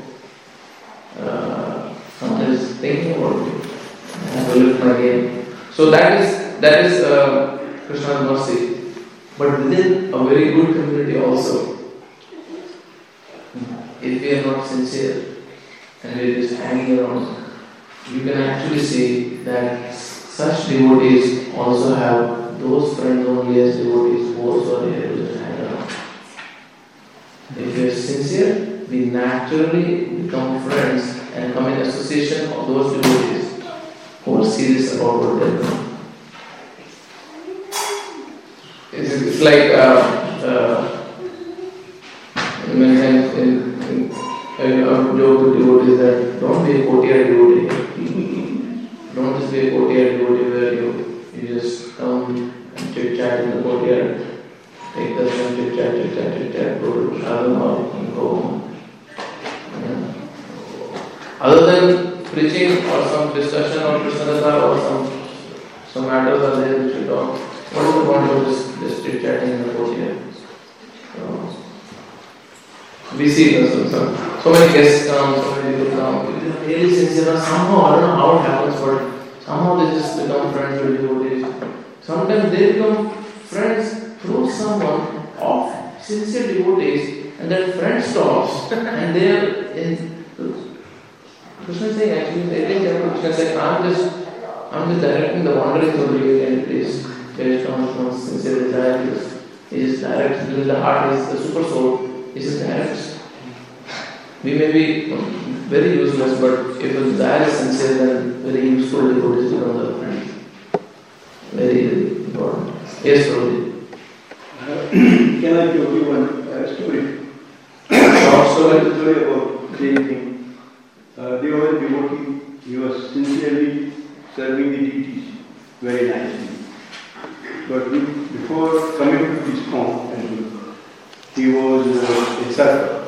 Someone is thinking about you. I have to lift my game. So that is Krishna's mercy. But within a very good community also, if we are not sincere and we are just hanging around, you can actually see that such devotees also have those friends only as devotees who also are here to hang around. If you are sincere, we naturally become friends and come in association of those devotees who are serious about what they are doing. It's like many times I joke with devotees that don't be a courtier devotee. Don't just be a courtier devotee where you just come and chit chat in the courtyard, take the time, chit chat, go to Prasadam hall and go home. Yeah. Other than preaching or some discussion or Krishnakatha or some matters are there which we talk, what is the point of just chit chatting in the courtyard? We see so many guests come, so many people come. They are really sincere. Somehow, I don't know how it happens, but somehow they just become friends with devotees. Sometimes they become friends through someone of sincere devotees, and that friend stops, and they are in. Krishna is saying actually, they think Krishna is saying, I'm just directing the wanderings of the yogi entities based on sincere desire. He just directs. The heart is the super soul. He just directs. We may be very useless, but if the desire is sincere, then very useful devotees become the friends. Very important. Yes, Prabhuji. Can I tell you one story? Short story. Story about same thing. There was a devotee. He was sincerely serving the deities very nicely. But before coming to this form, he was a surfer.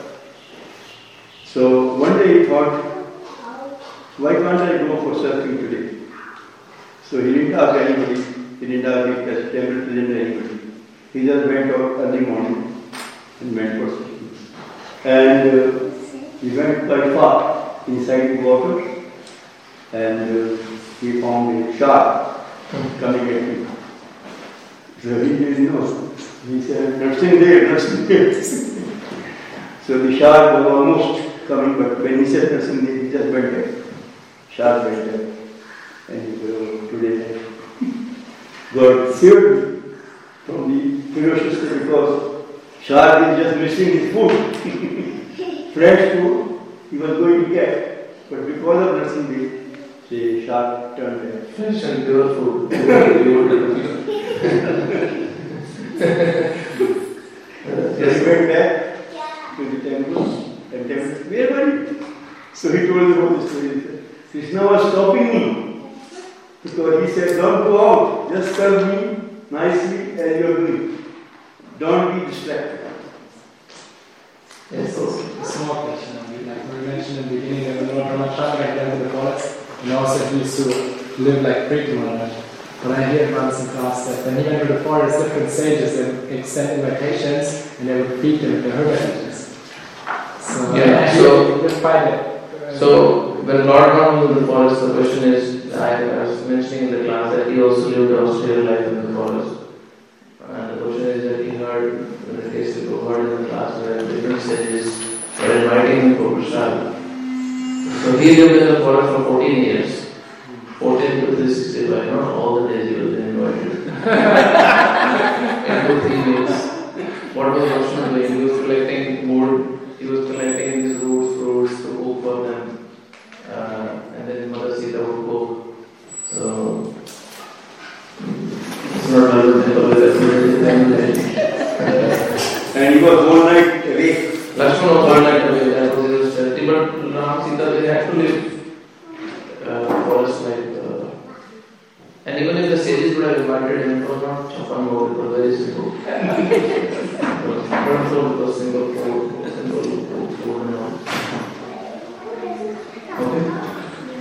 So one day he thought, why can't I go for surfing today? So he didn't ask anybody, he didn't ask if temple present anybody. He just went out early morning and went for surfing. And he went quite far inside the water and he found a shark coming at him. So he didn't know. He said, nothing there. So the shark was almost coming, but when he said nothing there, he just went back. Shark went back. And he said, oh, today God saved me from the ferociously because shark is just missing his food. Fresh food he was going to get, but because of nothing there, the shark turned back. Fresh and pure food. So he went back to the temple and temple, where were you? So he told them all the story. He said, Krishna was stopping me because he said, don't go out, just serve me nicely as you are doing. Don't be distracted. Yes, also. A small question. Like we mentioned in the beginning that when Lord Ramachandra had entered the forest, and also he used to live like Preeti Maharaj. But I hear once in class that when he went to the forest, different sages would extend invitations and they would feed him the hermitages. So, Yeah, so you find it. So when Lord Ram was in the forest, the question is, I was mentioning in the class that he also lived an austere life in the forest. And the question is that he heard, in the case of heard in the class, where different sages were inviting him for prasad. So he lived in the forest for 14 years. 14 to 365, not all the days he was invited. In 2-3 weeks. What was Krishna doing? He was collecting wood, he was collecting these roots, fruits to cook for them. And then his mother Sita would cook. So, it's not And he was all night awake. Lakshmana was all night away, that was his strategy. But Ram Sita, they had to live forest life. And even if the sages would have invited him, it was not chapan mode, it was very simple. It was not simple food and all. Okay?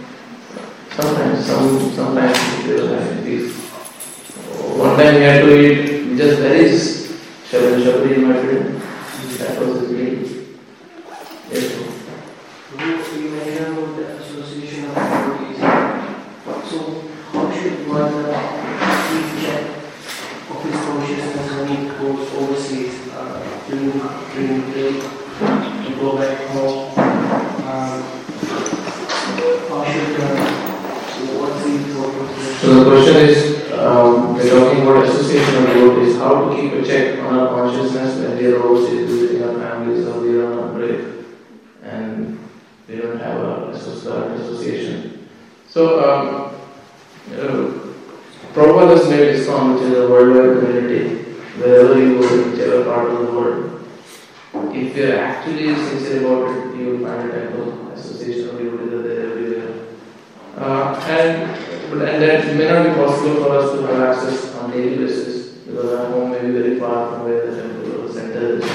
Sometimes there was activities. One time we had to eat just berries. Shabari invited him. That was his meal. Yes. You mentioned about the association of devotees. So, how should one keep check of his consciousness when he goes overseas, during break, to go back home? How should check on our consciousness when we are overseas visiting our families or we are on a break and we don't have a association. So, Prabhupada has made ISKCON, which is a worldwide community, wherever you go, in whichever part of the world. If you are actually sincere about it, you will find a temple, association of devotees are there everywhere. And that may not be possible for us to have access on daily basis because our home may be very far from where the temple or the center is.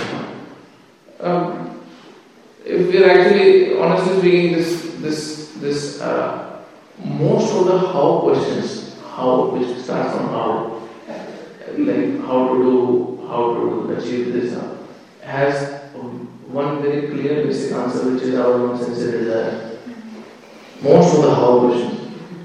If we are actually, honestly speaking, this most of the how questions, how, which starts from how, like how to achieve this, has one very clear basic answer, which is our own sincere desire. Most of the how questions.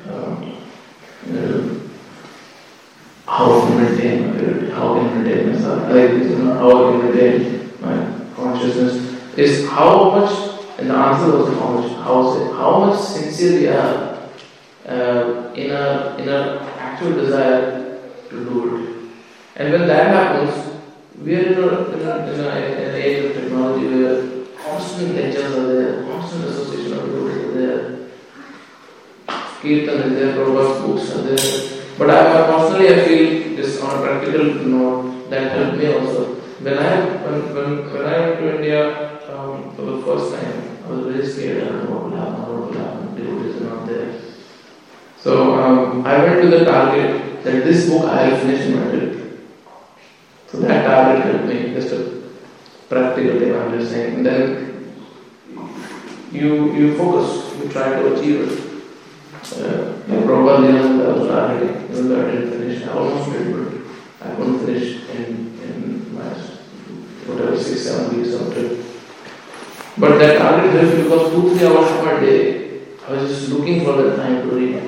How to maintain my purity, how can I maintain myself, how I can maintain my consciousness, is how much, and the answer was how much sincere we are in our actual desire to do it. And when that happens, we are in an age of technology where constant lectures are there, constant association of devotees are there, Kirtan is there, Prabhupada's books are there. But I feel this on a practical note that helped me also. When I went to India for the first time, I was very scared. I don't know what will happen. Devotees are not there. So I went to the target that this book I have finished in my trip. So that target helped me. Just a practical thing I'm just saying. And then you focus, you try to achieve it. Probably I was targeting, even though I didn't finish. I almost did, but I couldn't finish in my 6-7 weeks of trip. But that target helped because 2-3 hours per day, I was just looking for the time to read.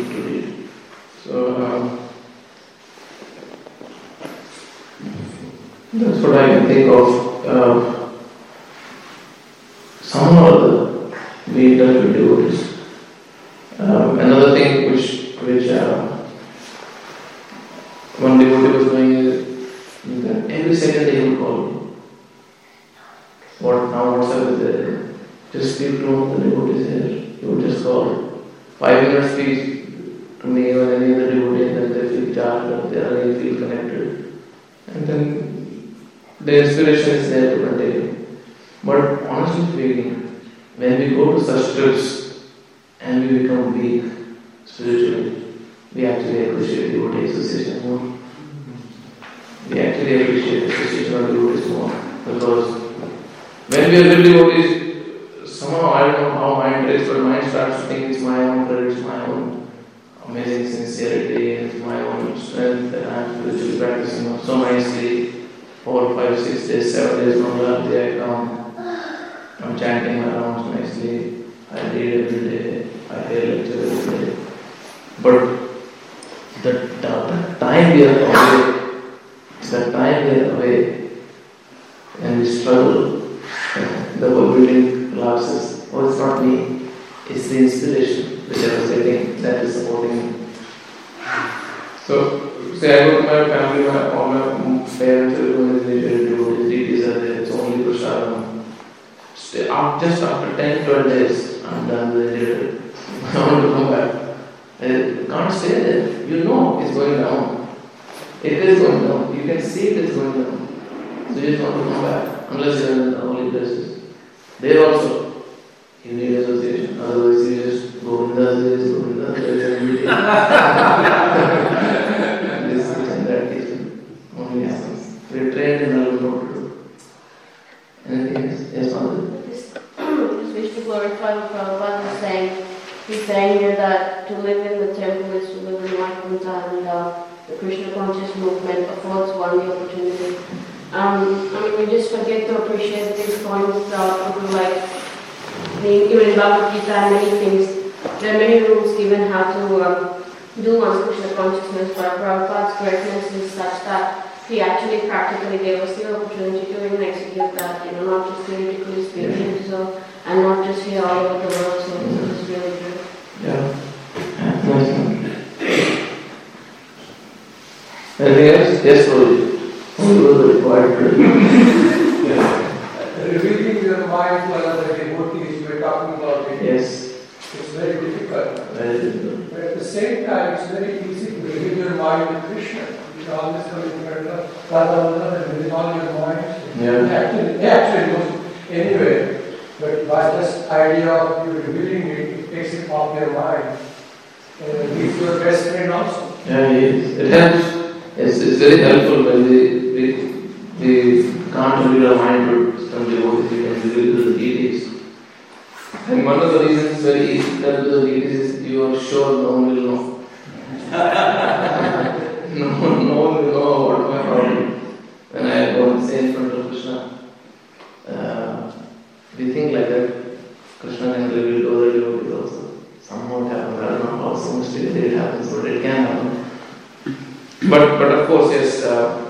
So that's what I can think of. Somehow or other, we interact with devotees. Another thing which one devotee was doing is that every second day he would call me. WhatsApp is there. Just speak to one of the devotees here. He would just call. 5 minutes speak to me or any other devotee, and then they feel charged up there, they feel connected. And then the inspiration is there to continue. But honestly speaking, when we go to such trips, and we become weak spiritually, we actually appreciate devotee association more. We actually appreciate association of devotees more. Because when we are with devotees, somehow I don't know how mind is, but mind starts to think it's my own courage, my own amazing sincerity, and it's my own strength that I'm spiritually practicing so nicely. 4, 5, 6 days, 7 days, Mangalarti I come. I'm chanting my rounds nicely. I read every day, I hear lecture every day. But the time we are away, and we struggle, the whole building collapses. Oh, it's not me, it's the inspiration which I was getting that is supporting me. So, say I go to my family, all my parents, everyone is devotees, deities are there, it's only Prashadam. Just after 10-12 days, I'm done with it. I want to come back. I can't stay there. You know it's going down. It is going down. You can see it is going down. So you just want to come back. Unless you are in the holy places. There also, you need association. Otherwise you just go in the every day. This and that teaching only happens. We are trained in our what to do. Anything else? Yes, Father? Just wish to glorify what Prabhupada was saying. He's saying here that to live in the temple is to live in Vaikuntha, and the Krishna conscious movement affords one the opportunity. We just forget to appreciate these points like even in Bhagavad Gita and many things. There are many rules given how to do one's Krishna consciousness, but Prabhupada's greatness is such that he actually practically gave us the opportunity to even execute that, not just theoretically speaking, so, and not just here all over the world, so it's really good. Yeah. Anything else? Yes, Prabhuji. was required. Revealing your mind to another devotee, you were talking about it. Yes. It's very difficult. Very difficult. But at the same time, it's very easy to reveal your mind to Krishna. You can always come in front of Radha and reveal all your mind. Yeah. Actually goes anywhere. But by this idea of you revealing it, it takes it off your mind. And he's your best friend also. Yeah, it helps. It's very helpful when we can't reveal our mind to some devotees, we can reveal to the deities. And one of the reasons it's very easy to tell to the deities is you are sure no one will know. no one will know what my problem. When I go and say in front of Krishna, we think like that. Krishna can reveal to other devotees also. Somehow it happens. I don't know how so mystically it happens, but it can happen. But of course, yes,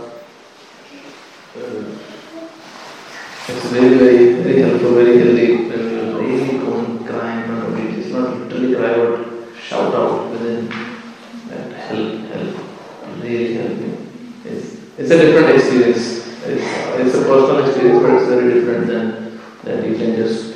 it's very helpful, very healthy when you really go and cry in front of it. It's not literally cry, but shout out within that help, really help you. It's a different experience. It's a personal experience, but it's very different than you can just.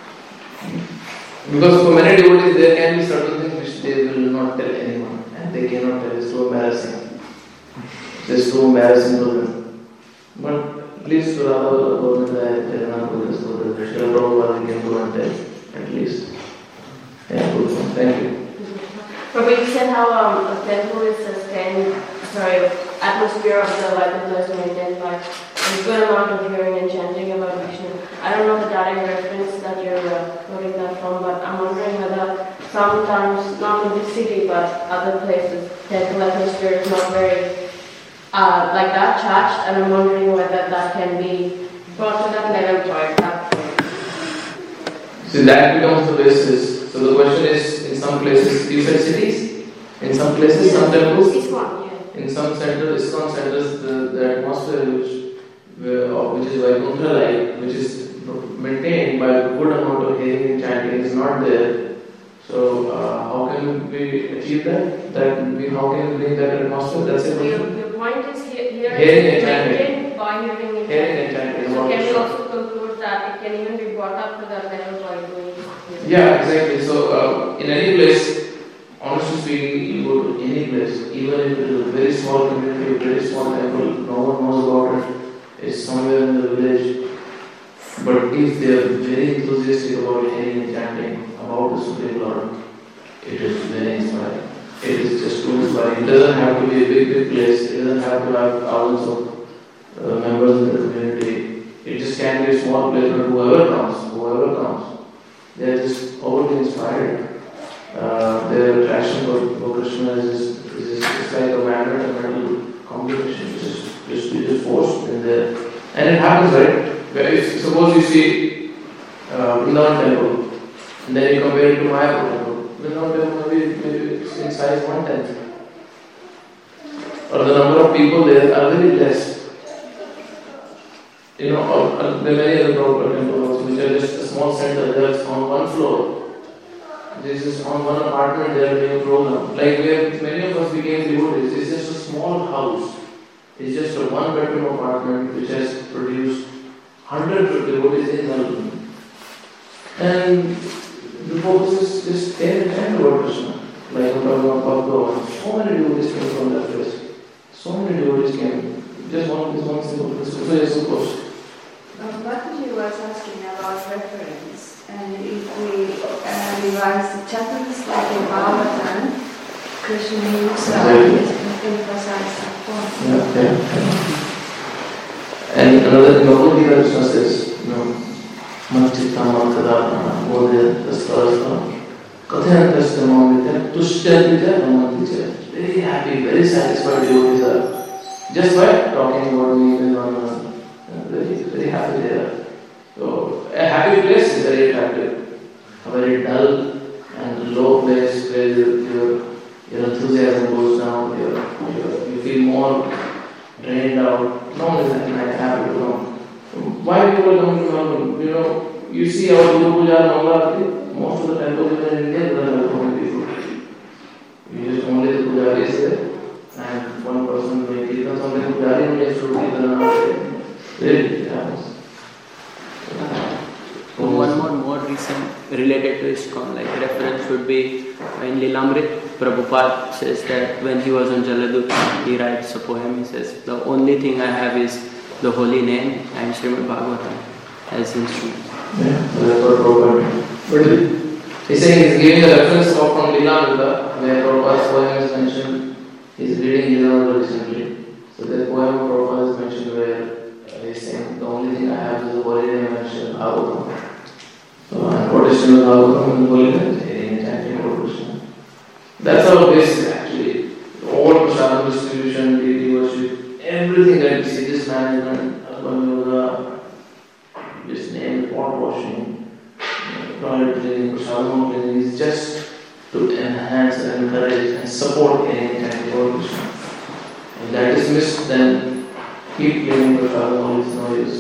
Because for many devotees, there can be certain things which they will not tell anyone, and they cannot tell. It's so embarrassing. It's so embarrassing for them. But please, Radha, Govinda, Jagannath, Srila Prabhupada, we can go and tell, at least. Yeah, good one. Thank you. But you said how a temple is sustained, atmosphere of the Vaikuntha is maintained by a good amount of hearing and chanting about Vishnu. I don't know the direct reference that you're quoting that from, but I'm wondering whether sometimes, not in this city, but other places, temple atmosphere is not very like that, charged, and I'm wondering whether that can be brought to that level for that point. So that becomes the basis. So the question is, in some places, you said cities? In some places, some temples? ISKCON, yeah. In some centers, ISKCON centers, the atmosphere which is Vaikuntha-like, which is maintained by a good amount of hearing and chanting, is not there. So how can we achieve that? How can we bring that atmosphere? That's it. Your point is hearing and chanting. maintained by hearing and chanting. So can we also conclude that it can even be brought up to that level by doing this? Yeah, exactly. So in any place, honestly speaking, you go to any place, even if it is a very small community, a very small temple, no one knows about it, it's somewhere in the village. But if they are very enthusiastic about hearing and chanting about the Supreme Lord, it is very inspiring. It is just too inspiring. It doesn't have to be a big place. It doesn't have to have thousands of members in the community. It just can be a small place, but whoever comes, they are just overly inspired. Their attraction for Krishna is just like a magnet and metal combination. It's just forced in there. And it happens, right? If suppose you see Vrindavan temple, and then you compare it to Mayapur temple, Vrindavan temple maybe it's in size 1/10. Or the number of people there are very less. There are many other Prabhupada temples which are just a small center, that's on one floor. This is on one apartment, they are doing a program. Like where many of us became devotees, it's just a small house. It's just a one-bedroom apartment which has produced hundreds of devotees in London. And the focus is just there and chant about Krishna. Like I'm talking about Bhagavad. So many devotees came from that place. So many devotees came. Just one simple place. So yes, of course. Bhakti was asking about reference, and if we revise the chapters like in Bhagavatam, Krishna himself is emphasized that point. Yeah. And another thing, Bhagavad Gita Krishna says, Manchitta Markadapana, Bodhya, Taskarasana, Kathayantasya Mamritya, Tushyadvija, Ramanticha. Very happy, very satisfied devotees are. Just by talking about me and one very happy they are. So, a happy place is very attractive. A very dull and low place where your enthusiasm goes down, you feel more drained out. No one is happy to come. Why people come to Melbourne? You see our Guru Puja and Mangalarati, most of the temples in India don't have so many people. You just only the Pujaris there, and one person may kirtan, something Pujari may should kirtan. Really, it happens. One more recent related to ISKCON, like reference would be in Lilamrit, Prabhupada says that when he was on Jaladut, he writes a poem, he says, the only thing I have is the holy name and Srimad Bhagavatam as instrument. Yeah, so that's what Prabhupada. He's saying he's giving a reference from Lilamrita, where Prabhupada's poem is mentioned. He's reading Lilamrita recently. So the poem of Prabhupada is mentioned where he's saying the only thing I have is the holy name and Srimad Bhagavatam. So I'm quotation of Bhagavatam and holy name, chanting Lord Krishna. That's our basis actually. All prasadam distribution, deity worship, everything that we see, this management, Abham Yoga, this name, pot washing, toilet cleaning, prasadam cleaning is just to enhance and encourage and support any chanting Lord Krishna. If that is missed, then keep cleaning prasadam, is no use.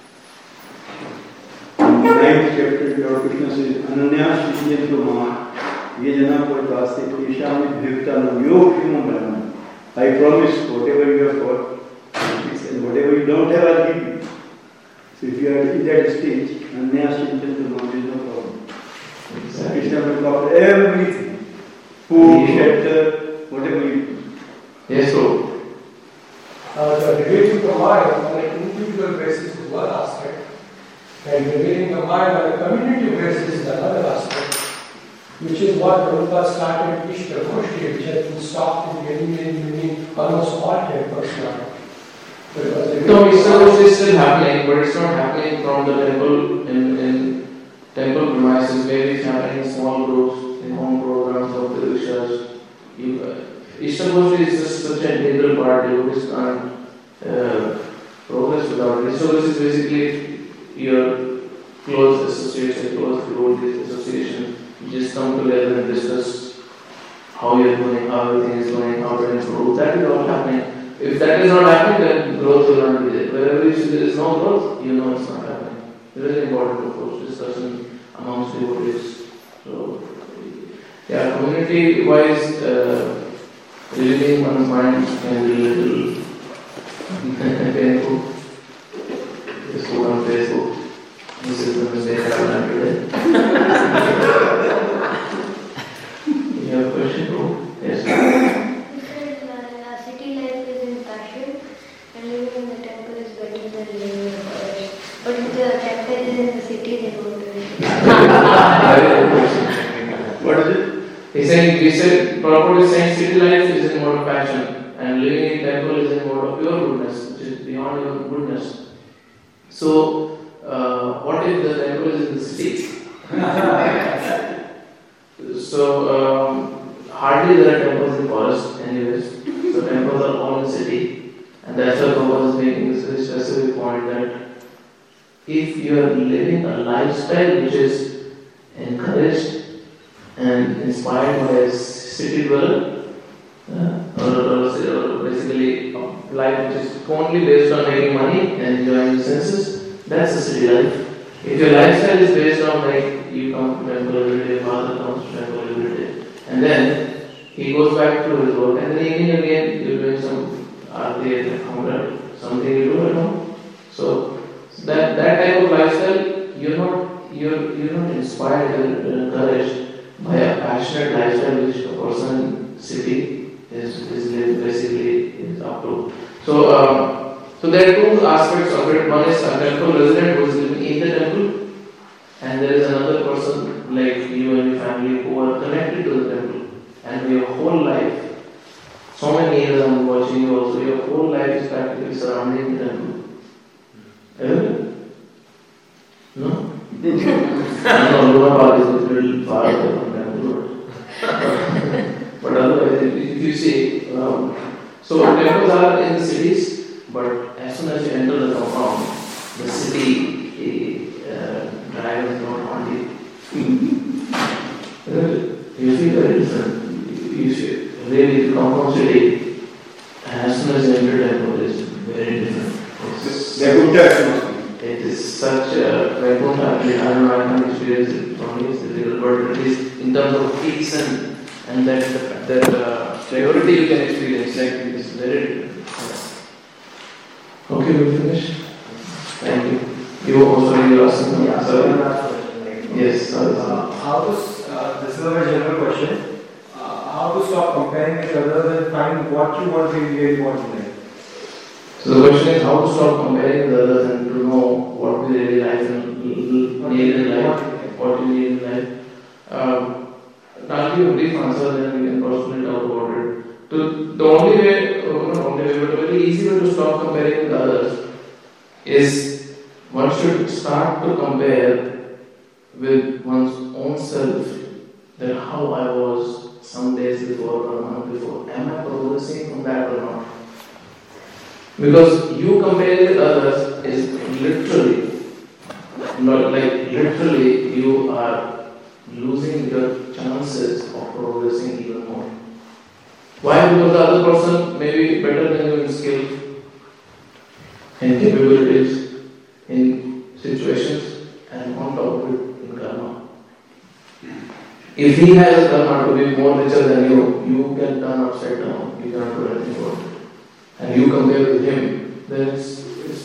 Ninth chapter, Lord Krishna says, Ananya Shriyantu Mama, Yajana Purvasti, Ishami Bhivtanam, Yogimam Brahman. I promise whatever you have got, and whatever you don't have, I'll give you. So if you are in that stage, Ananya Shriyantu Mama, there is no problem. Krishna will cover everything. Food, shelter, whatever you do. Yes, so. The revealing the mind on an individual basis is one aspect, and revealing the mind on a community basis is another aspect, which is what Prabhupada started Ishta Goshti, which has been stopped in many, almost all temples now. No, Ishta Goshti is still happening, but it's not happening from the temple in temple premises. Maybe it's happening in small groups, in home programs of the Rishas. Ishta Goshti is just such an integral part. You just can't progress without it. Ishta Goshti is basically your close association, close devotees association. You just come together and discuss how you're doing, how everything is going, how to improve. That is all happening. If that is not happening, then growth will not be there. Wherever you see there is no growth, you know it's not happening. It's very important to force discussion amongst devotees. So, yeah, community-wise, relieving one's mind can be a little painful. Just put on Facebook. This is the mistake I learned today. You have a question, bro? Yes. City life is in passion, and living in the temple is better than living in the forest. But if the temple is in the city, they won't do it. What is it? We said, Prabhupada is saying city life is in mode of passion, and living in temple is in mode of pure goodness, which is beyond your goodness. So, what if the temple is in the city? So, hardly there are temples in forest anyways. So temples are all in the city. And that's why Prabhupada is making this very specific point that if you are living a lifestyle which is encouraged and inspired by a city dweller, or basically a life which is only based on making money and enjoying the senses, that's the city life. If your lifestyle is based on like you come to temple every day, father comes to temple every day, and then he goes back to his work, and then evening again you're doing some arti at home, something you do at home. So that type of lifestyle, you're not inspired or encouraged by a passionate lifestyle which a person in city is basically up to. So there are two aspects of it. One is a temple resident who is living in the temple, and there is another person like you and your family who are connected to the temple. And your whole life, so many years I'm watching you also, your whole life is practically surrounding the temple. Ever? No? No, Luna Park is a little far away from temple. But otherwise, if you see, so temples are in the cities, but as soon as you enter the compound, the city drive is not on you see very different. You see, really, the compound city, as soon as you enter the temple, is very different. It is such a Vaikuntha. I don't know, I can't experience it from me, it's difficult, but at least in terms of peace and that purity you can experience, like it is very different. Okay, we'll finish. Thank you. You also need to ask me. Yeah, Sorry. one last question. Yes, sorry. How to, this is a very general question. How to stop comparing with others and find what you want to really want in life? So the question is how to stop comparing with others and to know what we really like and need in life, what you need in life. I'll give a brief answer, then we can personally talk about it. The only way, not only way, but a very easy way to stop comparing with others is one should start to compare with one's own self, that how I was some days before or a month before. Am I progressing from that or not? Because you comparing with others is literally, not like literally, you are losing your chances of progressing even more. Why? Because the other person may be better than you in skill, in capabilities, in situations, and on top of it, in karma. If he has karma to be more richer than you get turned upside down. You cannot do anything about it. And you compare with him, then it's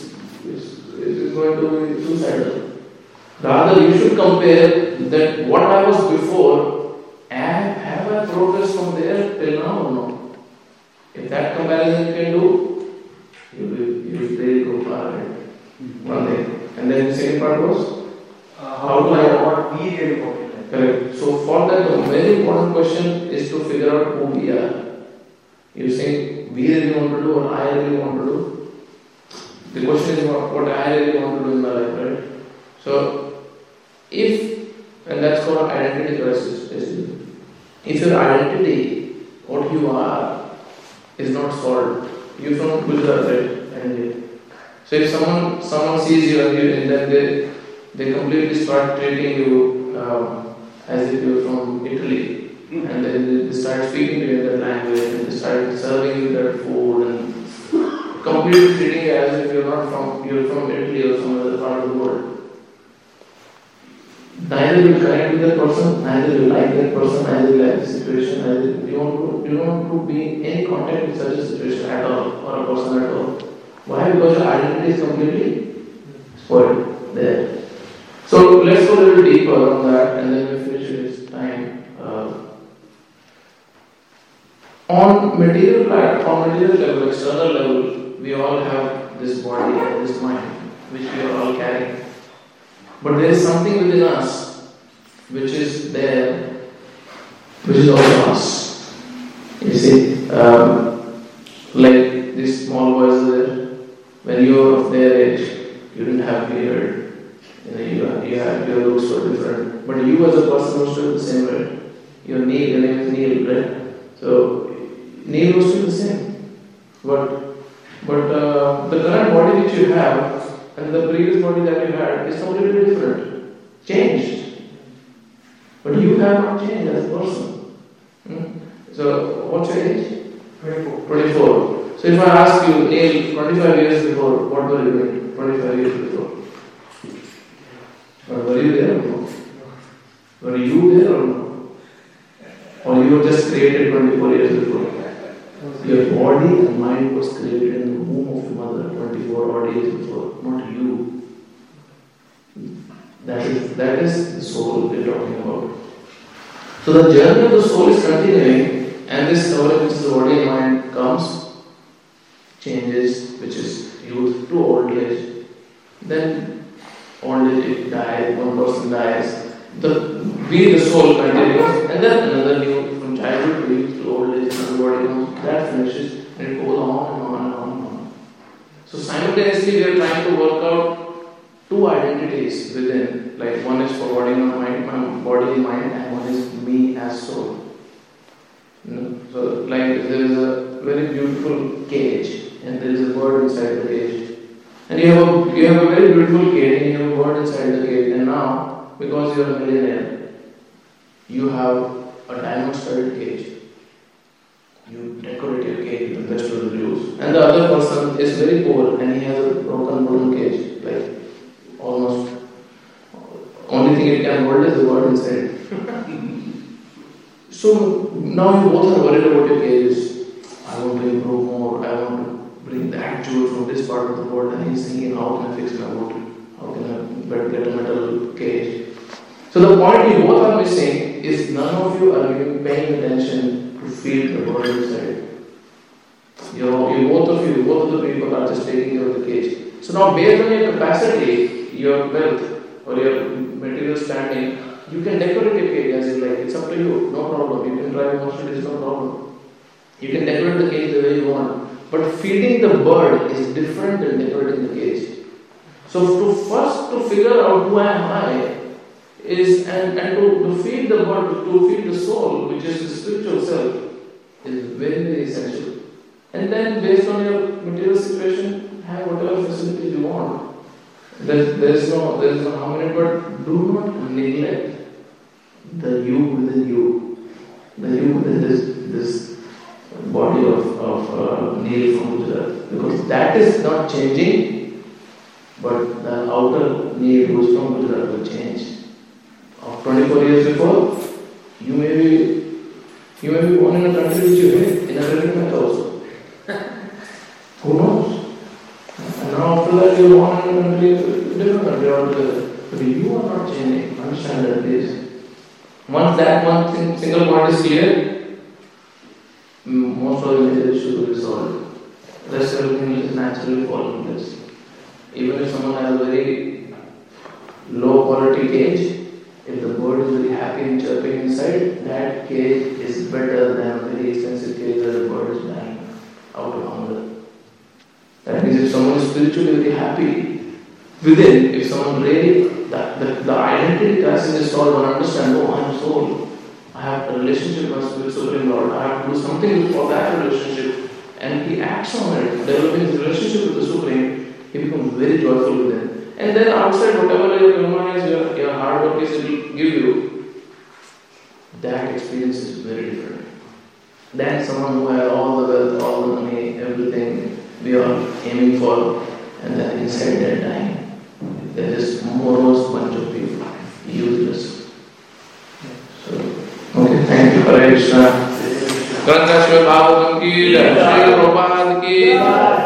going to be suicidal. Rather, you should compare that what I was before, and have I progressed from there till now or no? If that comparison you can do, you will really go far ahead. One thing. And then the second part was how to find what we really want in life. Correct. So for that, the very important question is to figure out who we are. You say we really want to do or I really want to do. The question is what I really want to do in my life, right? So and that's called identity crisis, basically. If your identity, what you are, is not solved, you from Gujarat, right? And so if someone sees you and then they completely start treating you as if you're from Italy. And then they start speaking to you in that language, and they start serving you that food, and completely treating you as if you're from Italy or some other part of the world. Neither you connect with that person, neither you like that person, neither you like the situation, neither you don't want to be in any contact with such a situation at all, or a person at all. Why? Because your identity is completely spoiled there. So let's go a little deeper on that, and then we finish this time. On material level, external level, we all have this body and this mind, which we are all carrying. But there is something within us, which is there, which is also us. You see, like these small boys there, when you were of their age, you didn't have beard, your looks were different. But you as a person were still the same, right? Your name is Neil, right? So, Neil was still the same, but the current body which you have and the previous body that you had is completely different, changed. But you have not changed as a person. So, what's your age? 24. So, if I ask you, Neil, 25 years before, what were you doing? 25 years before. Were you there or no? Were you there or no? Or you were just created 24 years before? Your body and mind was created in the womb of your mother 24 odd years before, not you. That is the soul we're talking about. So the journey of the soul is continuing, and this covering, which is the body and mind, comes, changes, which is youth to old age. Then old age dies, one person dies. The soul continues, and then another new, from childhood to youth to old age, another body comes, that finishes, and it goes on and on and on and on. So simultaneously we are trying to work out two identities within, like one is for body and mind, and one is me as soul. So like there is a very beautiful cage, and there is a bird inside the cage. And you have a very beautiful cage, and you have a bird inside the cage, and now, because you are a millionaire, you have a diamond-studded cage. You decorate your cage with best of the blues. And the other person is very poor, and he has a broken wooden cage, like almost. Only thing it can hold is the bird inside. So now you both are worried about your cages. I want to improve more. I want to bring that jewel from this part part of the world, and he's thinking, how can I fix my boat? How can I get a metal cage? So the point you both are missing is none of you are paying attention to feel the bird inside. Both of the people are just taking care of the cage. So now based on your capacity, your wealth or your material standing, you can decorate a cage as you like. It's up to you, no problem. You can drive Mercedes, no problem. You can decorate the cage the way you want. But feeding the bird is different than decorating the cage. So to figure out who am I is and to feed the bird, to feed the soul, which is the spiritual self, is very, very essential. And then based on your material situation, have whatever facilities you want. There is no harm, but do not neglect the you within you. The you within this body of Neil from Gujarat. Because that is not changing, but the outer Neil who is from Gujarat will change. 24 years before, you may be born in a country which you hate, in a regiment also. Who knows? And now after that you are born in a country, different country altogether. But you are not changing. Understand that please. Once that one single point is clear, most of the major issues will be solved. The rest everything is naturally fall in place. Even if someone has a very low quality cage, if the bird is very happy and chirping inside, that cage is better than a very expensive cage where the bird is dying out of hunger. That means if someone is spiritually very happy within, if someone really, the identity crisis is solved and understand, oh, I am soul, I have a relationship with Supreme Lord, I have to do something for that relationship, and he acts on it, developing his relationship with the Supreme, he becomes very joyful within. And then outside, whatever your karma is, your hard work is, it will give you. That experience is very different than someone who has all the wealth, all the money, everything we are aiming for, and then inside they're dying. They're just morose bunch of people, useless. So, okay, thank you, Hare Krishna. Grantha Srimad Bhagavatam ki jai, Sri Prabhupada ki jai.